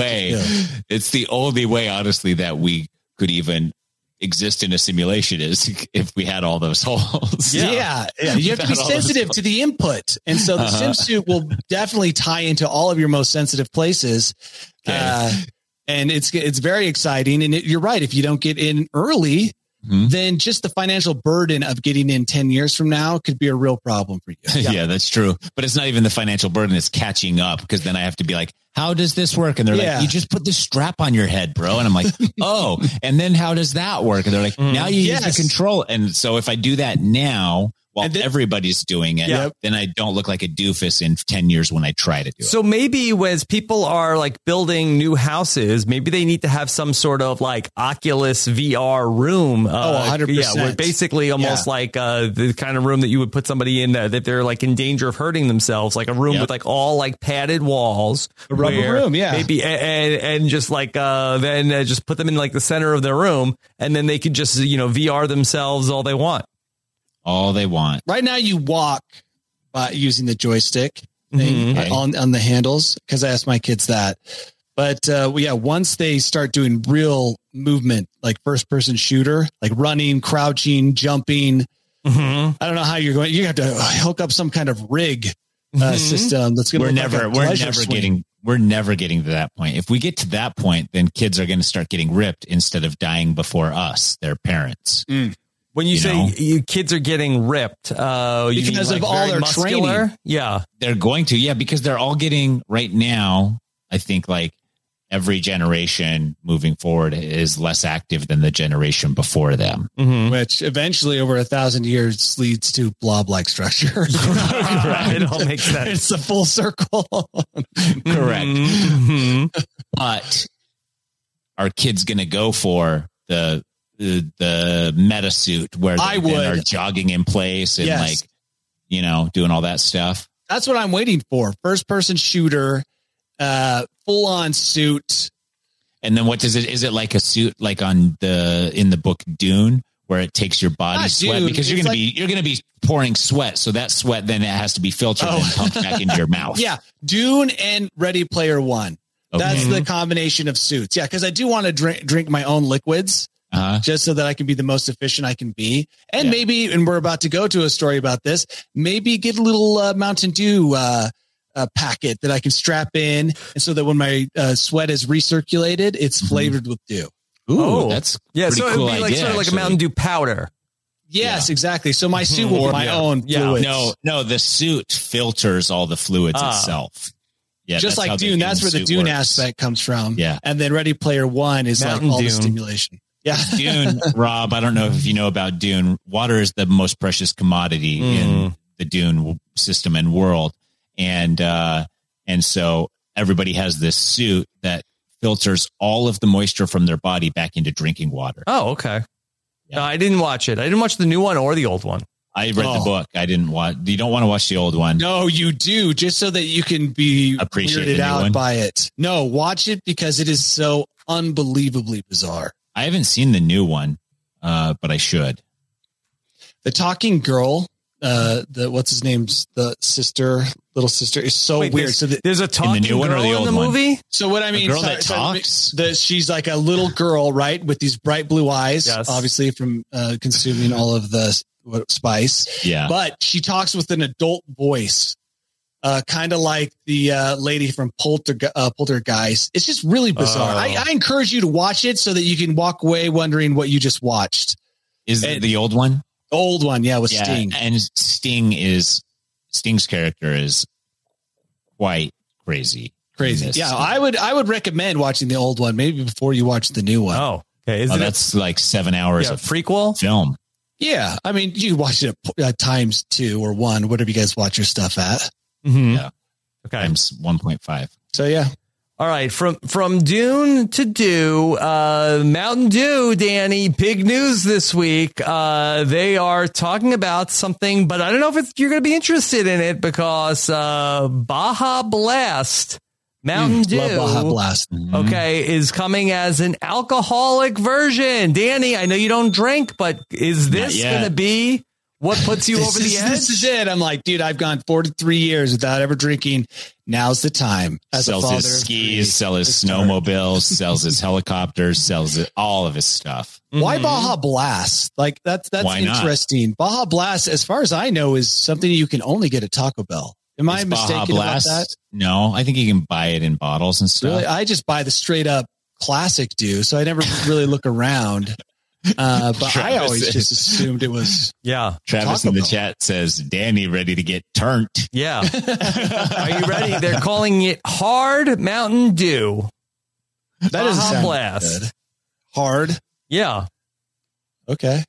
F: It's the only way, honestly, that we could even exist in a simulation is if we had all those holes.
G: Yeah. You have to be sensitive to the input. And so the sim suit will definitely tie into all of your most sensitive places. Okay. And it's very exciting. And you're right. If you don't get in early, then just the financial burden of getting in 10 years from now could be a real problem for you.
F: Yeah, that's true. But it's not even the financial burden. It's catching up because then I have to be like, how does this work? And they're like, you just put this strap on your head, bro. And I'm like, oh, and then how does that work? And they're like, now you use the control. And so if I do that now, while everybody's doing it, then I don't look like a doofus in 10 years when I try to do it.
D: So maybe as people are like building new houses, maybe they need to have some sort of like Oculus VR room.
G: 100%.
D: Yeah, where basically almost like the kind of room that you would put somebody in that they're like in danger of hurting themselves, like a room with like all like padded walls.
G: A rubber room,
D: Maybe and just like then just put them in like the center of their room, and then they could just VR themselves all they want.
F: All they want.
G: Right now, you walk by using the joystick thing on the handles because I asked my kids that. But once they start doing real movement, like first person shooter, like running, crouching, jumping, I don't know how you're going. You have to hook up some kind of rig system. That's going to.
F: We're never getting to that point. If we get to that point, then kids are going to start getting ripped instead of dying before us, their parents.
D: When you say kids are getting ripped,
G: because of all their training.
D: Yeah,
F: they're going to. Yeah, because they're all getting right now. I think like every generation moving forward is less active than the generation before them,
G: which eventually over 1,000 years leads to blob-like structure.
D: Right, it all makes sense.
G: It's a full circle.
F: Correct. But are kids going to go for the meta suit where they are jogging in place and doing all that stuff?
G: That's what I'm waiting for. First person shooter, full on suit.
F: And then what does it, is it like a suit, like in the book Dune, where it takes your body sweat? Because you're going to be pouring sweat. So that sweat, then it has to be filtered and pumped back into your mouth.
G: Yeah. Dune and Ready Player One. Okay. That's the combination of suits. Yeah. Cause I do want to drink my own liquids. Just so that I can be the most efficient I can be. And maybe, and we're about to go to a story about this, maybe get a little Mountain Dew packet that I can strap in. And so that when my sweat is recirculated, it's flavored with dew.
F: Ooh, that's
D: so
F: cool
D: it would be like
F: idea,
D: sort of like a Mountain Dew powder.
G: Yes, exactly. So my suit will be my own fluids.
F: No, the suit filters all the fluids itself. Yeah,
G: just like Dune. That's where the Dune aspect comes from.
F: Yeah.
G: And then Ready Player One is
D: Mountain
G: like all
D: Dune.
G: the stimulation. Yeah.
F: Dune, Rob, I don't know if you know about Dune. Water is the most precious commodity in the Dune system and world. And so everybody has this suit that filters all of the moisture from their body back into drinking water.
D: Oh, okay. Yeah. No, I didn't watch it. I didn't watch the new one or the old one.
F: I read the book. I didn't watch. You don't want to watch the old one.
G: No, you do, just so that you can be weirded out by it. No, watch it because it is so unbelievably bizarre.
F: I haven't seen the new one, but I should.
G: The talking girl, what's his name's the sister, little sister is so
D: Wait,
G: weird.
D: There's a talking girl in the movie?
G: So what I mean,
F: girl that talks?
G: She's like a little girl, right? With these bright blue eyes, obviously from consuming all of the spice.
F: Yeah.
G: But she talks with an adult voice, kind of like the lady from Poltergeist. It's just really bizarre. I encourage you to watch it so that you can walk away wondering what you just watched.
F: Is it the old one?
G: The old one, yeah, with Sting.
F: And Sting's character is quite crazy.
G: Yeah, I would recommend watching the old one maybe before you watch the new one.
D: Oh, okay.
F: That's like 7 hours of
D: prequel
F: film.
G: Yeah, I mean, you watch it at times 2 or 1, whatever you guys watch your stuff at.
D: Mm-hmm.
F: Yeah.
D: Okay.
F: Times 1.5.
G: So yeah.
D: All right, from Dune to Do, Mountain Dew, Danny, big news this week. They are talking about something, but I don't know if you're going to be interested in it because Baja Blast, Mountain Dew,
G: love Baja Blast.
D: Okay, is coming as an alcoholic version. Danny, I know you don't drink, but is this going to be what puts you over the edge?
G: This is it. I'm like, dude, I've gone 43 years without ever drinking. Now's the time.
F: Sells his skis, sells his snowmobiles, sells his helicopters, sells all of his stuff.
G: Why Baja Blast? Like that's interesting. Baja Blast, as far as I know, is something you can only get at Taco Bell. Am I mistaken about that?
F: No, I think you can buy it in bottles and stuff.
G: Really? I just buy the straight up classic Dew, so I never really look around. But I always just assumed it was.
D: Yeah.
F: Travis in the chat says, Danny ready to get turned.
D: Yeah. Are you ready? They're calling it Hard Mountain Dew.
G: That doesn't sound
D: Blast.
G: good. Hard.
D: Yeah.
G: Okay.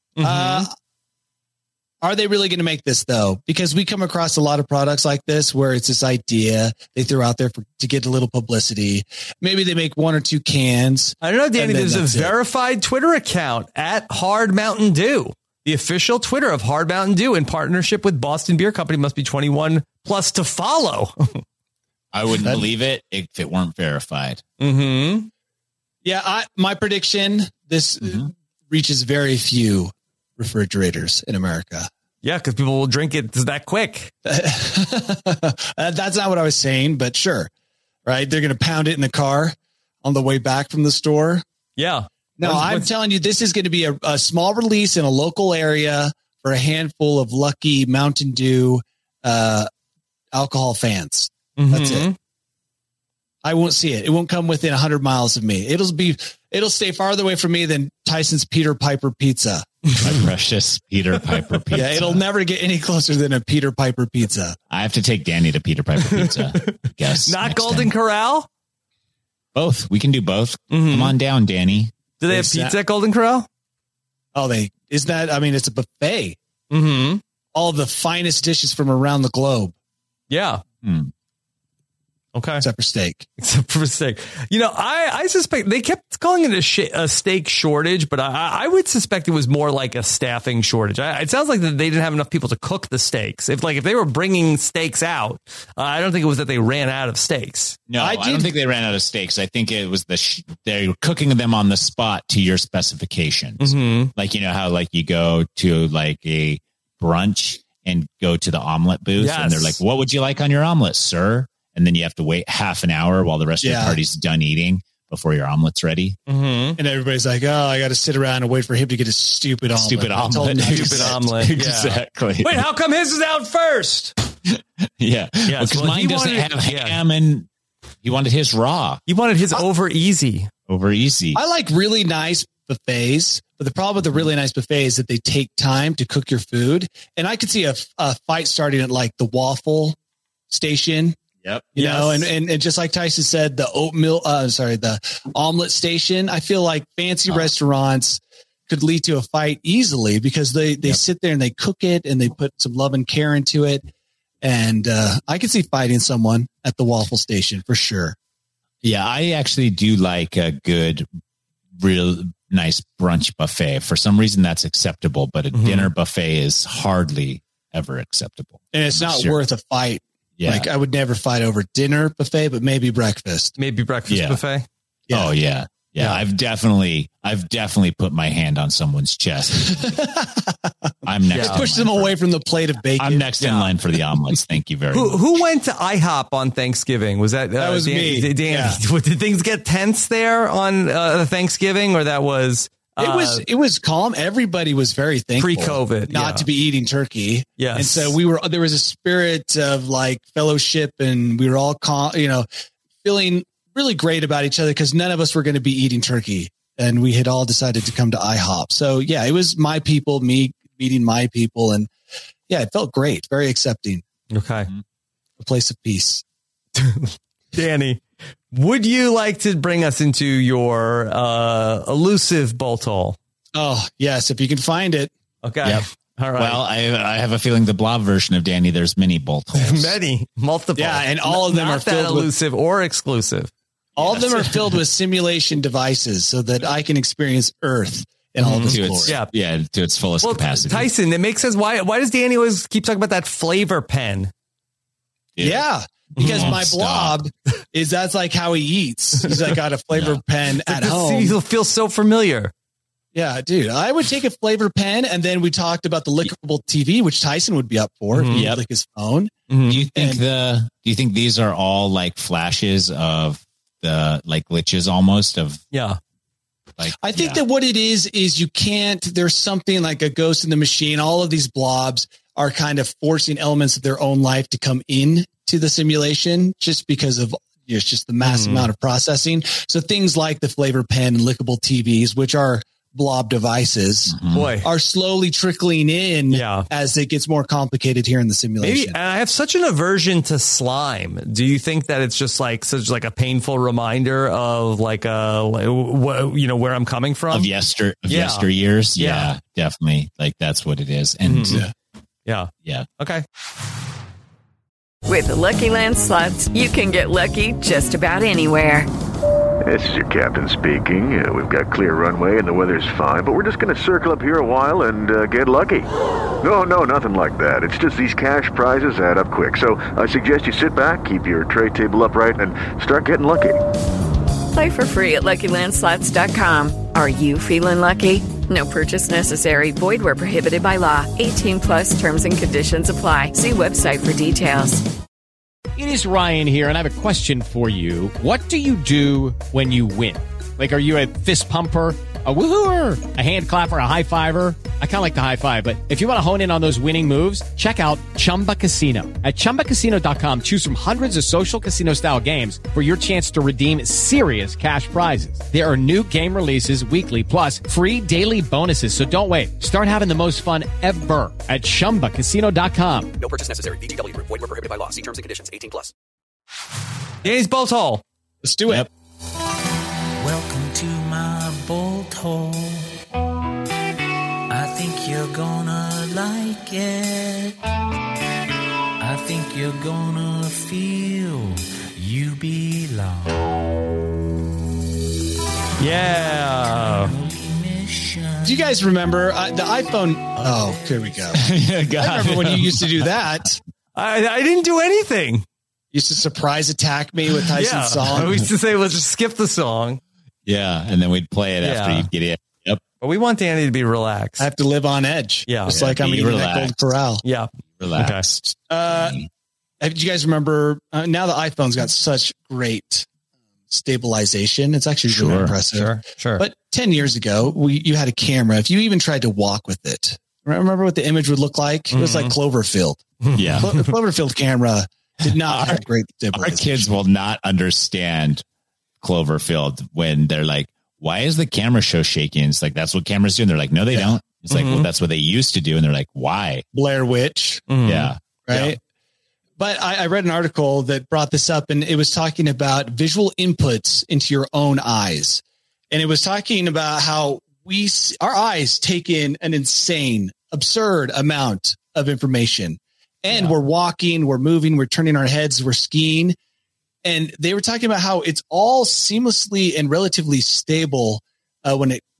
G: Are they really going to make this though? Because we come across a lot of products like this where it's this idea they throw out there to get a little publicity. Maybe they make 1 or 2 cans.
D: I don't know, Danny. There's a verified Twitter account at Hard Mountain Dew. The official Twitter of Hard Mountain Dew in partnership with Boston Beer Company must be 21 plus to follow.
F: I wouldn't believe it if it weren't verified.
D: Mm-hmm.
G: Yeah. My prediction, this reaches very few refrigerators in America.
D: Yeah, because people will drink it that quick.
G: That's not what I was saying, but sure. Right. They're going to pound it in the car on the way back from the store.
D: Yeah.
G: No, I'm telling you, this is going to be a small release in a local area for a handful of lucky Mountain Dew alcohol fans. That's it. I won't see it. It won't come within 100 miles of me. It'll stay farther away from me than Tyson's Peter Piper pizza.
F: My precious Peter Piper pizza.
G: Yeah, it'll never get any closer than a Peter Piper pizza.
F: I have to take Danny to Peter Piper pizza. Guess
D: not Golden Corral.
F: Both. We can do both. Come on down, Danny.
D: Do they have pizza at Golden Corral?
G: Oh, it's a buffet.
D: Mm-hmm.
G: All the finest dishes from around the globe.
D: Yeah. Okay.
G: Except for steak.
D: You know, I suspect they kept calling it a steak shortage, but I would suspect it was more like a staffing shortage. It sounds like that they didn't have enough people to cook the steaks. If they were bringing steaks out, I don't think it was that they ran out of steaks.
F: No, I don't think they ran out of steaks. I think it was they were cooking them on the spot to your specifications.
D: Mm-hmm.
F: Like, you know how like you go to like a brunch and go to the omelet booth and they're like, what would you like on your omelet, sir? And then you have to wait half an hour while the rest of the party's done eating before your omelet's ready.
D: Mm-hmm.
G: And everybody's like, oh, I got to sit around and wait for him to get his stupid omelet.
F: Stupid omelet. Exactly.
D: Wait, how come his is out first?
F: Yeah. Because mine doesn't have ham and he wanted his raw.
D: He wanted his over easy.
G: I like really nice buffets, but the problem with the really nice buffet is that they take time to cook your food. And I could see a fight starting at like the waffle station.
F: Yep.
G: You know, and just like Tyson said, the the omelet station, I feel like fancy restaurants could lead to a fight easily because they sit there and they cook it and they put some love and care into it. And I could see fighting someone at the waffle station for sure.
F: Yeah, I actually do like a good, real nice brunch buffet. For some reason, that's acceptable, but a dinner buffet is hardly ever acceptable.
G: And it's not worth a fight. Yeah. Like I would never fight over dinner buffet, but maybe breakfast.
D: Buffet.
F: Yeah. Oh yeah. Yeah, I've definitely put my hand on someone's chest. I'm next.
G: Just push them away from the plate of bacon.
F: I'm next in line for the omelets. Thank you very much.
D: Who went to IHOP on Thanksgiving? Was that
G: was me?
D: Dan, Did things get tense there on Thanksgiving, or that was?
G: It was calm. Everybody was very thankful
D: pre-COVID
G: not to be eating turkey.
D: Yes.
G: And so there was a spirit of like fellowship, and we were all feeling really great about each other because none of us were going to be eating turkey, and we had all decided to come to IHOP. So yeah, it was my people, me meeting my people, and yeah, it felt great. Very accepting.
D: Okay.
G: A place of peace.
D: Danny, would you like to bring us into your elusive bolt hole?
G: Oh, yes, if you can find it.
D: Okay.
F: Yep.
D: All right.
F: Well, I have a feeling the blob version of Danny, there's many bolt holes.
D: Many, multiple.
G: Yeah, and all of them are filled
D: elusive or exclusive.
G: All of them are filled with simulation devices so that I can experience Earth in all of its glory.
F: To its fullest capacity.
D: Tyson, it makes sense. Why does Danny always keep talking about that flavor pen?
G: Yeah. Because my blob that's like how he eats. He's like got a flavor pen at home.
D: He'll feel so familiar.
G: Yeah, dude. I would take a flavor pen, and then we talked about the lickable TV, which Tyson would be up for. If he lick his phone.
F: Do you think these are all like flashes of the like glitches almost of
G: I think that what it is you can't, there's something like a ghost in the machine. All of these blobs are kind of forcing elements of their own life to come in to the simulation just because of it's just the massive amount of processing. So things like the flavor pen and lickable TVs, which are blob devices, are slowly trickling in as it gets more complicated here in the simulation.
D: Maybe, I have such an aversion to slime. Do you think that it's just like such like a painful reminder of like where I'm coming from?
F: Of yesteryears? Yeah, definitely. Like that's what it is. And
D: yeah. Okay.
B: With the Lucky Land Slots, you can get lucky just about anywhere.
C: This is your captain speaking. We've got clear runway and the weather's fine, but we're just going to circle up here a while and get lucky. No, nothing like that. It's just these cash prizes add up quick. So I suggest you sit back, keep your tray table upright, and start getting lucky.
B: Play for free at LuckyLandSlots.com. Are you feeling lucky? No purchase necessary. Void where prohibited by law. 18+ terms and conditions apply. See website for details.
A: It is Ryan here, and I have a question for you. What do you do when you win? Like, are you a fist pumper, a woohooer, a hand clapper, a high fiver? I kind of like the high five, but if you want to hone in on those winning moves, check out Chumba Casino. At ChumbaCasino.com, choose from hundreds of social casino-style games for your chance to redeem serious cash prizes. There are new game releases weekly, plus free daily bonuses, so don't wait. Start having the most fun ever at ChumbaCasino.com.
V: No purchase necessary. VGW. Void where prohibited by law. See terms and conditions. 18+.
D: Danny's bolt hole.
G: Let's do it.
E: Yep. Welcome to my bolt hole. I think you're gonna like it. I think you're gonna feel you belong.
D: Yeah.
G: Do you guys remember the iPhone? Oh, here we go. I remember when you used to do that.
D: I didn't do anything.
G: You used to surprise attack me with Tyson's song.
D: We used to say, let's just skip the song.
F: Yeah, and then we'd play it after you get it. Yep.
D: But we want Danny to be relaxed.
G: I have to live on edge.
D: Yeah.
G: Just like I'm eating that Golden Corral.
D: Yeah.
F: Relaxed.
G: Okay. Do you guys remember, now the iPhone's got such great stabilization. It's actually really impressive.
D: Sure.
G: But 10 years ago, you had a camera. If you even tried to walk with it, remember what the image would look like? It was like Cloverfield.
F: Yeah.
G: The Cloverfield camera did not have great stabilization.
F: Our kids will not understand Cloverfield when they're like, why is the camera show shaking? It's like, that's what cameras do. And they're like, no, they don't. It's like, well, that's what they used to do. And they're like, why?
G: Blair Witch.
F: Yeah.
G: Right.
F: Yeah.
G: But I read an article that brought this up, and it was talking about visual inputs into your own eyes. And it was talking about how our eyes take in an insane, absurd amount of information. And we're walking, we're moving, we're turning our heads, we're skiing. And they were talking about how it's all seamlessly and relatively stable when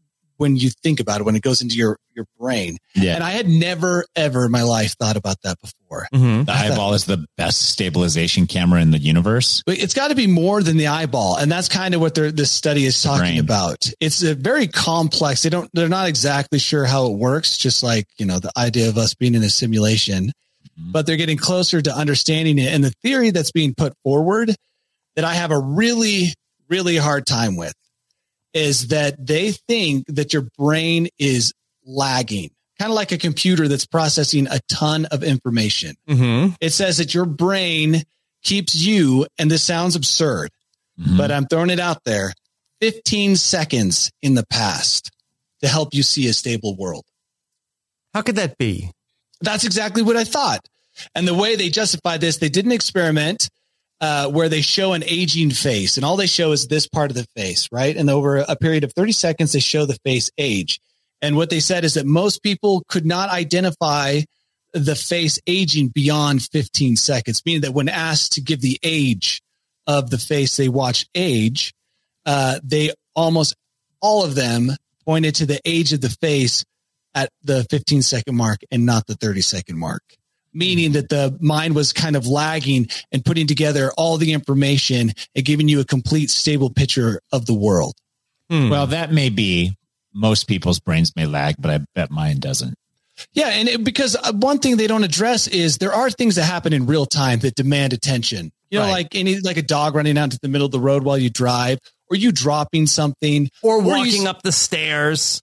G: when you think about it, when it goes into your brain.
F: Yeah.
G: And I had never, ever in my life thought about that before.
F: The eyeball is the best stabilization camera in the universe.
G: But it's got to be more than the eyeball. And that's kind of what this study is talking about. It's a very complex. They're not exactly sure how it works. Just like, the idea of us being in a simulation, but they're getting closer to understanding it. And the theory that's being put forward that I have a really, really hard time with is that they think that your brain is lagging, kind of like a computer that's processing a ton of information. It says that your brain keeps you, and this sounds absurd, but I'm throwing it out there, 15 seconds in the past to help you see a stable world.
D: How could that be?
G: That's exactly what I thought. And the way they justify this, they did an experiment where they show an aging face, and all they show is this part of the face, right? And over a period of 30 seconds, they show the face age. And what they said is that most people could not identify the face aging beyond 15 seconds, meaning that when asked to give the age of the face they watch age, they almost all of them pointed to the age of the face at the 15-second mark and not the 30-second mark, meaning that the mind was kind of lagging and putting together all the information and giving you a complete stable picture of the world.
F: Well, that may be. Most people's brains may lag, but I bet mine doesn't.
G: Yeah, and because one thing they don't address is there are things that happen in real time that demand attention. Like a dog running out into the middle of the road while you drive, or you dropping something,
D: or walking up the stairs.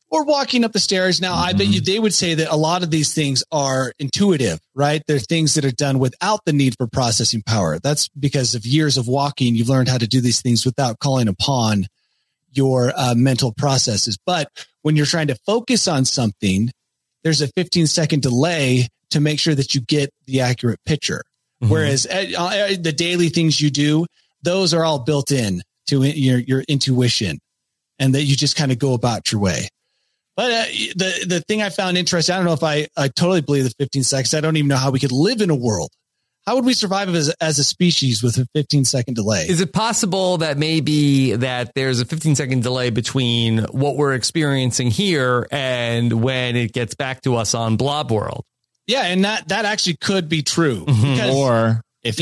G: Now, I bet you they would say that a lot of these things are intuitive, right? They're things that are done without the need for processing power. That's because of years of walking. You've learned how to do these things without calling upon your mental processes. But when you're trying to focus on something, there's a 15-second delay to make sure that you get the accurate picture. Whereas the daily things you do, those are all built in to your intuition, and that you just kind of go about your way. But the thing I found interesting, I don't know if I totally believe the 15 seconds. I don't even know how we could live in a world. How would we survive as a species with a 15-second delay?
D: Is it possible that maybe that there's a 15-second delay between what we're experiencing here and when it gets back to us on Blob World?
G: Yeah, and that actually could be true.
F: Or if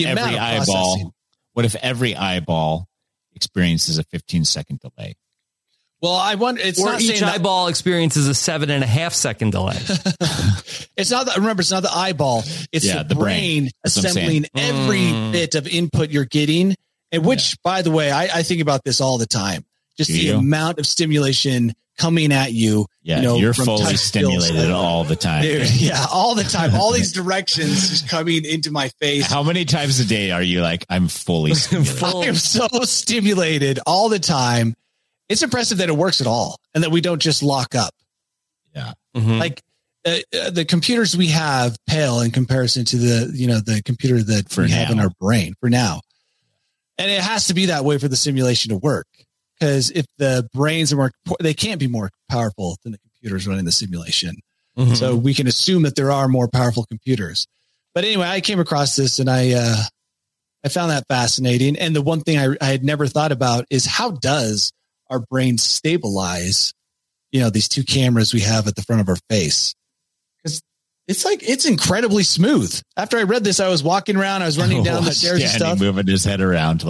F: what if every eyeball experiences a 15-second delay?
G: Well, I wonder. It's
D: or
G: not
D: each eyeball experiences a 7.5 second delay.
G: It's not the eyeball. It's the brain assembling every bit of input you're getting. And which, by the way, I think about this all the time. Just the amount of stimulation coming at you.
F: Yeah, you're fully stimulated all the time.
G: Dude, all the time. All these directions just coming into my face.
F: How many times a day are you like, I'm fully stimulated?
G: I am so stimulated all the time. It's impressive that it works at all and that we don't just lock up.
F: Yeah.
G: Like the computers we have pale in comparison to the computer that we have in our brain for now. And it has to be that way for the simulation to work. Because if the brains are they can't be more powerful than the computers running the simulation. So we can assume that there are more powerful computers. But anyway, I came across this and I found that fascinating. And the one thing I had never thought about is how does our brain stabilize, these two cameras we have at the front of our face? Because it's incredibly smooth. After I read this, I was walking around, I was running down the stairs and stuff,
F: moving his head around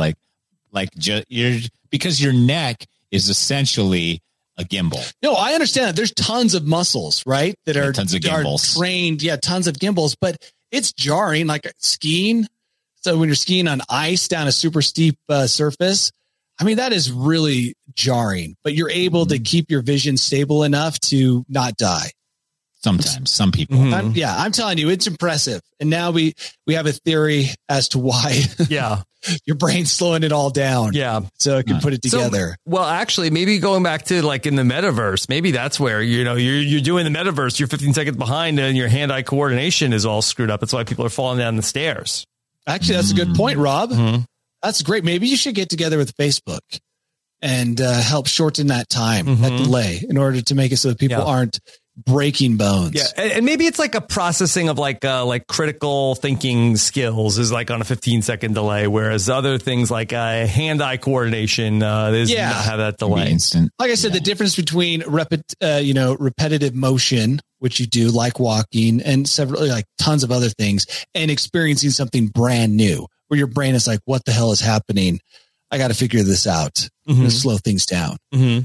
F: because your neck is essentially a gimbal.
G: No, I understand that there's tons of muscles, right? That are
F: tons of gimbals
G: trained. Yeah. Tons of gimbals, but it's jarring like skiing. So when you're skiing on ice down a super steep surface, I mean, that is really jarring, but you're able to keep your vision stable enough to not die.
F: Sometimes, some people.
G: I'm telling you, it's impressive. And now we have a theory as to why your brain's slowing it all down.
D: Yeah.
G: So it can put it together.
D: Well, actually, maybe going back to like in the metaverse, maybe that's where, you're doing the metaverse, you're 15 seconds behind and your hand-eye coordination is all screwed up. That's why people are falling down the stairs.
G: Actually, that's a good point, Rob. That's great. Maybe you should get together with Facebook and help shorten that time, that delay, in order to make it so that people aren't breaking bones.
D: Yeah, and maybe it's like a processing of like critical thinking skills is like on a 15-second delay, whereas other things like hand-eye coordination does not have that delay.
F: Instant.
G: Like I said, the difference between repetitive motion, which you do like walking, and several like tons of other things, and experiencing something brand new, where your brain is like, "What the hell is happening? I got to figure this out. I'm going to slow things down."
D: Mm-hmm.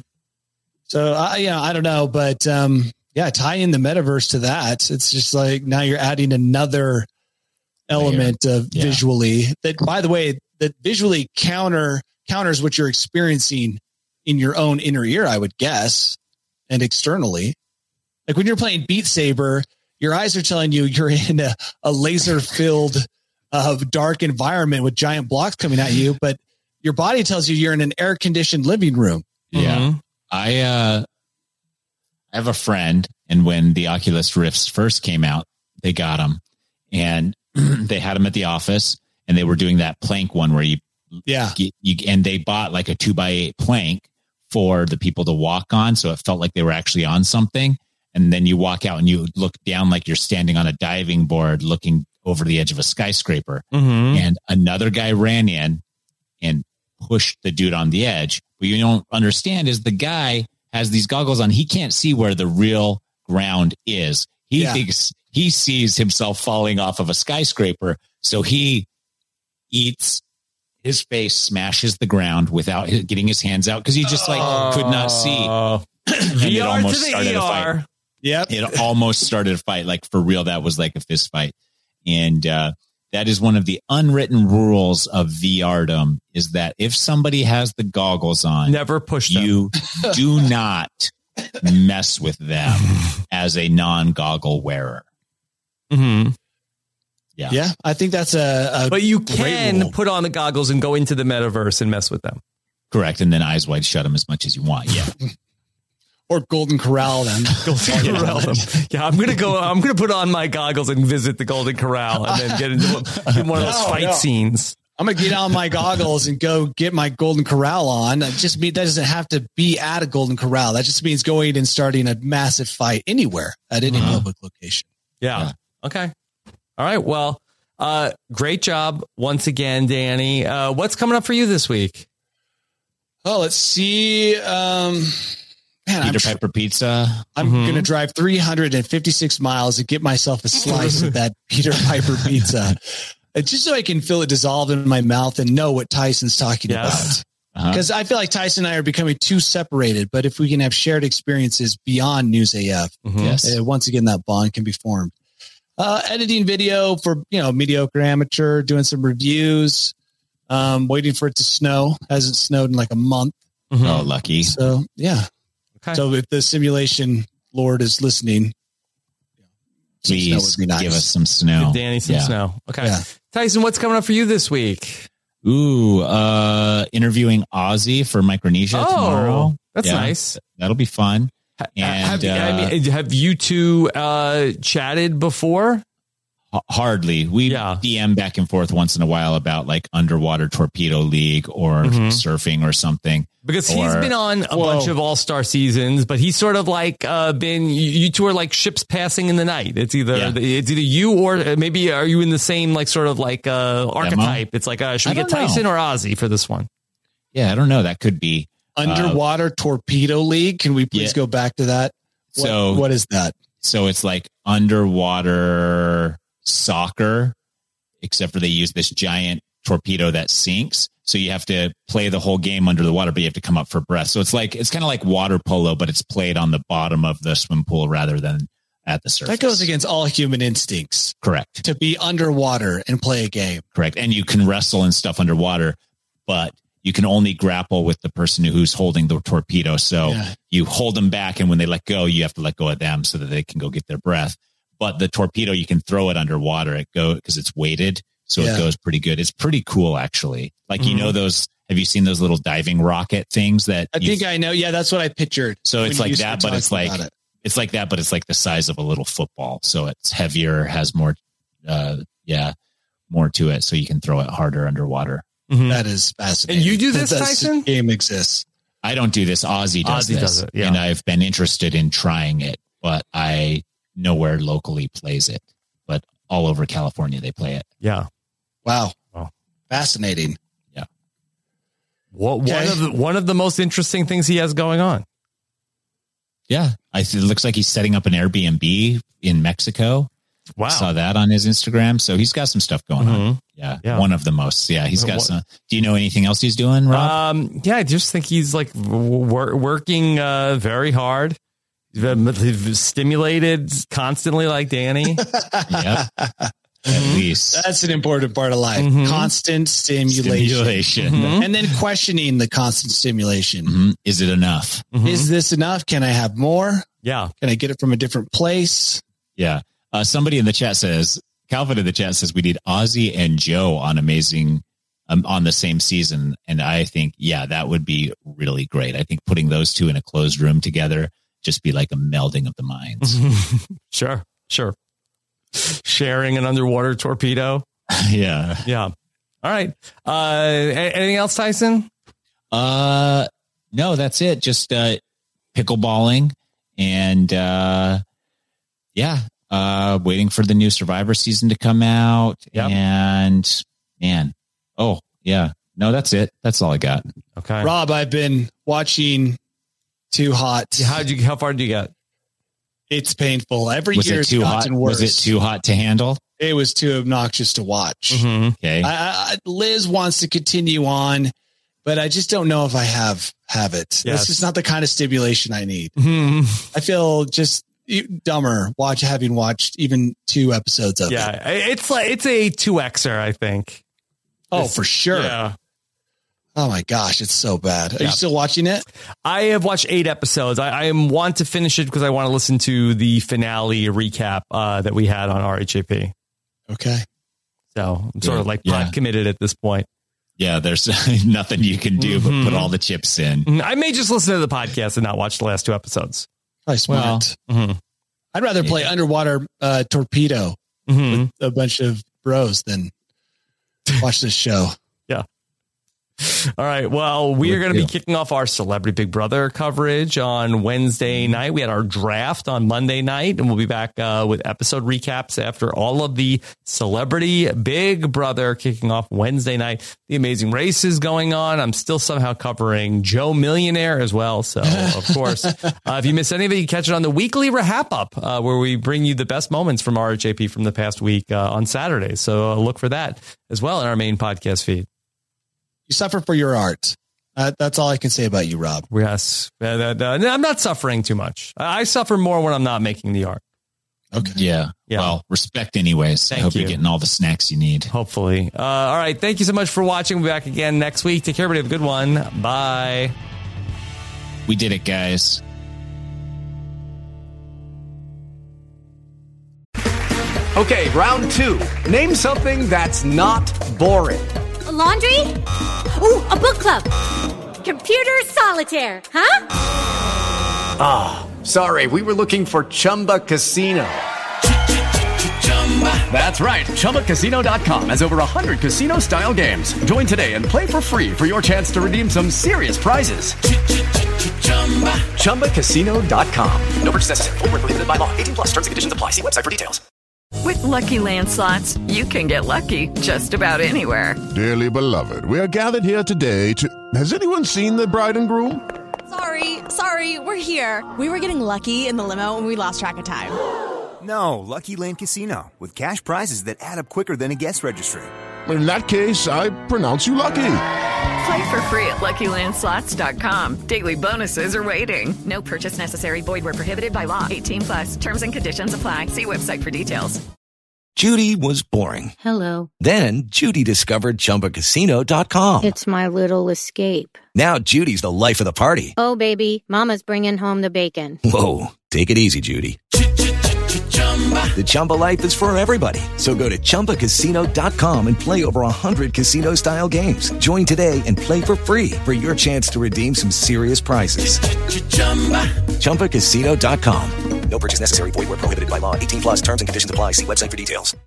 G: So I don't know, but tie in the metaverse to that. It's just like now you're adding another element of visually that, by the way, that visually counters what you're experiencing in your own inner ear, I would guess, and externally. Like when you're playing Beat Saber, your eyes are telling you you're in a laser-filled dark environment with giant blocks coming at you, but your body tells you you're in an air-conditioned living room.
F: Yeah.
D: Mm-hmm.
F: I have a friend, and when the Oculus Rifts first came out, they got them, and they had them at the office, and they were doing that plank one where you and they bought like a 2x8 plank for the people to walk on, so it felt like they were actually on something. And then you walk out and you look down like you're standing on a diving board, looking over the edge of a skyscraper.
D: Mm-hmm.
F: And another guy ran in and pushed the dude on the edge. What you don't understand is the guy has these goggles on. He can't see where the real ground is. He thinks he sees himself falling off of a skyscraper. So he eats his face, smashes the ground without getting his hands out because he just could not see.
D: VR
F: it almost
D: to the
F: started
D: ER.
F: a fight.
G: Yep.
F: It almost started a fight. Like for real, that was like a fist fight. And that is one of the unwritten rules of VRdom is that if somebody has the goggles on,
D: never push them.
F: You do not mess with them as a non-goggle wearer.
D: Mm-hmm.
F: Yeah.
G: I think that's a
D: but you
G: great
D: can
G: rule.
D: put on the goggles and go into the metaverse and mess with them.
F: Correct. And then eyes wide shut them as much as you want. Yeah.
G: Or Golden Corral them.
D: Golden Corral them. Yeah, I'm gonna put on my goggles and visit the Golden Corral and then get into one of those fight scenes.
G: I'm gonna get on my goggles and go get my Golden Corral on. That doesn't have to be at a Golden Corral. That just means going and starting a massive fight anywhere at any public location.
D: Yeah. Okay. All right. Well, great job once again, Danny. What's coming up for you this week?
G: Oh, let's see.
F: Peter Piper Pizza.
G: I'm going to drive 356 miles to get myself a slice of that Peter Piper Pizza, just so I can feel it dissolved in my mouth and know what Tyson's talking about. Because I feel like Tyson and I are becoming too separated. But if we can have shared experiences beyond News AF, once again, that bond can be formed. Editing video for, mediocre amateur, doing some reviews, waiting for it to snow. Hasn't snowed in like a month.
F: Mm-hmm. Oh, lucky.
G: So, yeah. Okay. So if the simulation Lord is listening,
F: please give us some snow.
D: Give Danny some snow. Okay. Yeah. Tyson, what's coming up for you this week?
F: Ooh, interviewing Ozzy for Micronesia tomorrow.
D: That's nice.
F: That'll be fun. And
D: have you two chatted before?
F: Hardly. We DM back and forth once in a while about like underwater torpedo league or surfing or something.
D: Because he's been on a bunch of all-star seasons, but he's sort of like been, you two are like ships passing in the night. It's either you or maybe are you in the same like sort of like archetype? It's like, should we get Tyson or Ozzy for this one?
F: Yeah, I don't know. That could be.
G: Underwater torpedo league. Can we please go back to that? What is that?
F: So it's like underwater soccer, except for they use this giant torpedo that sinks. So you have to play the whole game under the water, but you have to come up for breath. So it's kind of like water polo, but it's played on the bottom of the swim pool rather than at the surface.
G: That goes against all human instincts.
F: Correct.
G: To be underwater and play a game.
F: Correct. And you can wrestle and stuff underwater, but you can only grapple with the person who's holding the torpedo. So you hold them back, and when they let go, you have to let go of them so that they can go get their breath. But the torpedo, you can throw it underwater. It goes because it's weighted. So it goes pretty good. It's pretty cool, actually. Like, those, have you seen those little diving rocket things that
G: I think I know. Yeah, that's what I pictured.
F: So it's like that, but it's like the size of a little football. So it's heavier, has more, more to it. So you can throw it harder underwater.
G: Mm-hmm. That is fascinating.
D: And you do this, Tyson?
G: Game exists.
F: I don't do this. Ozzy does
D: it. Yeah.
F: And I've been interested in trying it. but I nowhere locally plays it. But all over California, they play it.
D: Yeah.
G: Wow.
D: Oh.
G: Fascinating.
F: Yeah.
D: One of the most interesting things he has going on.
F: Yeah. It looks like he's setting up an Airbnb in Mexico.
D: Wow.
F: I saw that on his Instagram. So he's got some stuff going on. Yeah. One of the most. Yeah. He's got some. Do you know anything else he's doing, Rob?
D: Yeah. I just think he's like working very hard. He's stimulated constantly like Danny.
F: Yep. At least.
G: That's an important part of life. Constant stimulation. And then questioning the constant stimulation.
F: Is it enough?
G: Is this enough? Can I have more?
D: Yeah.
G: Can I get it from a different place?
F: Yeah. Somebody in the chat says, Calvin in the chat says, we need Ozzy and Joe on Amazing on the same season. And I think, that would be really great. I think putting those two in a closed room together, just be like a melding of the minds.
D: Sure. Sharing an underwater torpedo.
F: Yeah.
D: All right. Anything else, Tyson?
F: No, that's it. Just pickleballing and waiting for the new Survivor season to come out.
D: Yep.
F: And no, that's it. That's all I got.
D: Okay.
G: Rob, I've been watching Too Hot.
D: How far did you get?
G: It's painful. Every year it's gotten worse.
F: Was it too hot to handle?
G: It was too obnoxious to watch.
F: Okay.
G: Liz wants to continue on, but I just don't know if I have it.
D: Yes.
G: This is not the kind of stimulation I need. I feel just dumber having watched even 2 episodes of it.
D: Yeah, it's a 2Xer, I think.
G: Oh, for sure.
D: Yeah.
G: Oh my gosh, it's so bad. Are you still watching it?
D: I have watched 8 episodes. I want to finish it because I want to listen to the finale recap that we had on RHAP.
G: Okay.
D: So I'm sort of like pot committed at this point.
F: Yeah, there's nothing you can do but put all the chips in.
D: I may just listen to the podcast and not watch the last 2 episodes.
G: Probably smart. I'd rather play underwater torpedo with a bunch of bros than watch this show.
D: Yeah. All right. Well, we are going to be kicking off our Celebrity Big Brother coverage on Wednesday night. We had our draft on Monday night, and we'll be back with episode recaps after all of the Celebrity Big Brother kicking off Wednesday night. The Amazing Race is going on. I'm still somehow covering Joe Millionaire as well. So, of course, if you miss any of it, you catch it on the weekly Wrap Up, where we bring you the best moments from RHAP from the past week on Saturday. So look for that as well in our main podcast feed.
G: You suffer for your art. That's all I can say about you, Rob.
D: Yes. I'm not suffering too much. I suffer more when I'm not making the art.
F: Okay. Yeah. Well, respect anyways. I hope you're getting all the snacks you need.
D: Hopefully. All right. Thank you so much for watching. We'll be back again next week. Take care, everybody. Have a good one. Bye.
F: We did it, guys.
H: Okay, round 2. Name something that's not boring.
I: Laundry? Ooh, a book club. Computer solitaire, huh?
H: Ah, sorry, we were looking for Chumba Casino. That's right, ChumbaCasino.com has over 100 casino-style games. Join today and play for free for your chance to redeem some serious prizes. ChumbaCasino.com. No purchase necessary. Void where prohibited by law. 18+. Terms and conditions apply. See website for details.
B: With Lucky Land Slots, you can get lucky just about anywhere.
O: Dearly beloved, we are gathered here today to... Has anyone seen the bride and groom?
P: Sorry, we're here. We were getting lucky in the limo and we lost track of time.
Q: No, Lucky Land Casino, with cash prizes that add up quicker than a guest registry.
O: In that case, I pronounce you lucky.
B: Play for free at LuckyLandSlots.com. Daily bonuses are waiting. No purchase necessary. Void where prohibited by law. 18+. Terms and conditions apply. See website for details.
W: Judy was boring.
X: Hello.
W: Then Judy discovered ChumbaCasino.com.
X: It's my little escape.
W: Now Judy's the life of the party.
X: Oh, baby, mama's bringing home the bacon.
W: Whoa, take it easy, Judy. The Chumba life is for everybody. So go to ChumbaCasino.com and play over 100 casino-style games. Join today and play for free for your chance to redeem some serious prizes. ChumbaCasino.com. No purchase necessary. Void where prohibited by law. 18+. Terms and conditions apply. See website for details.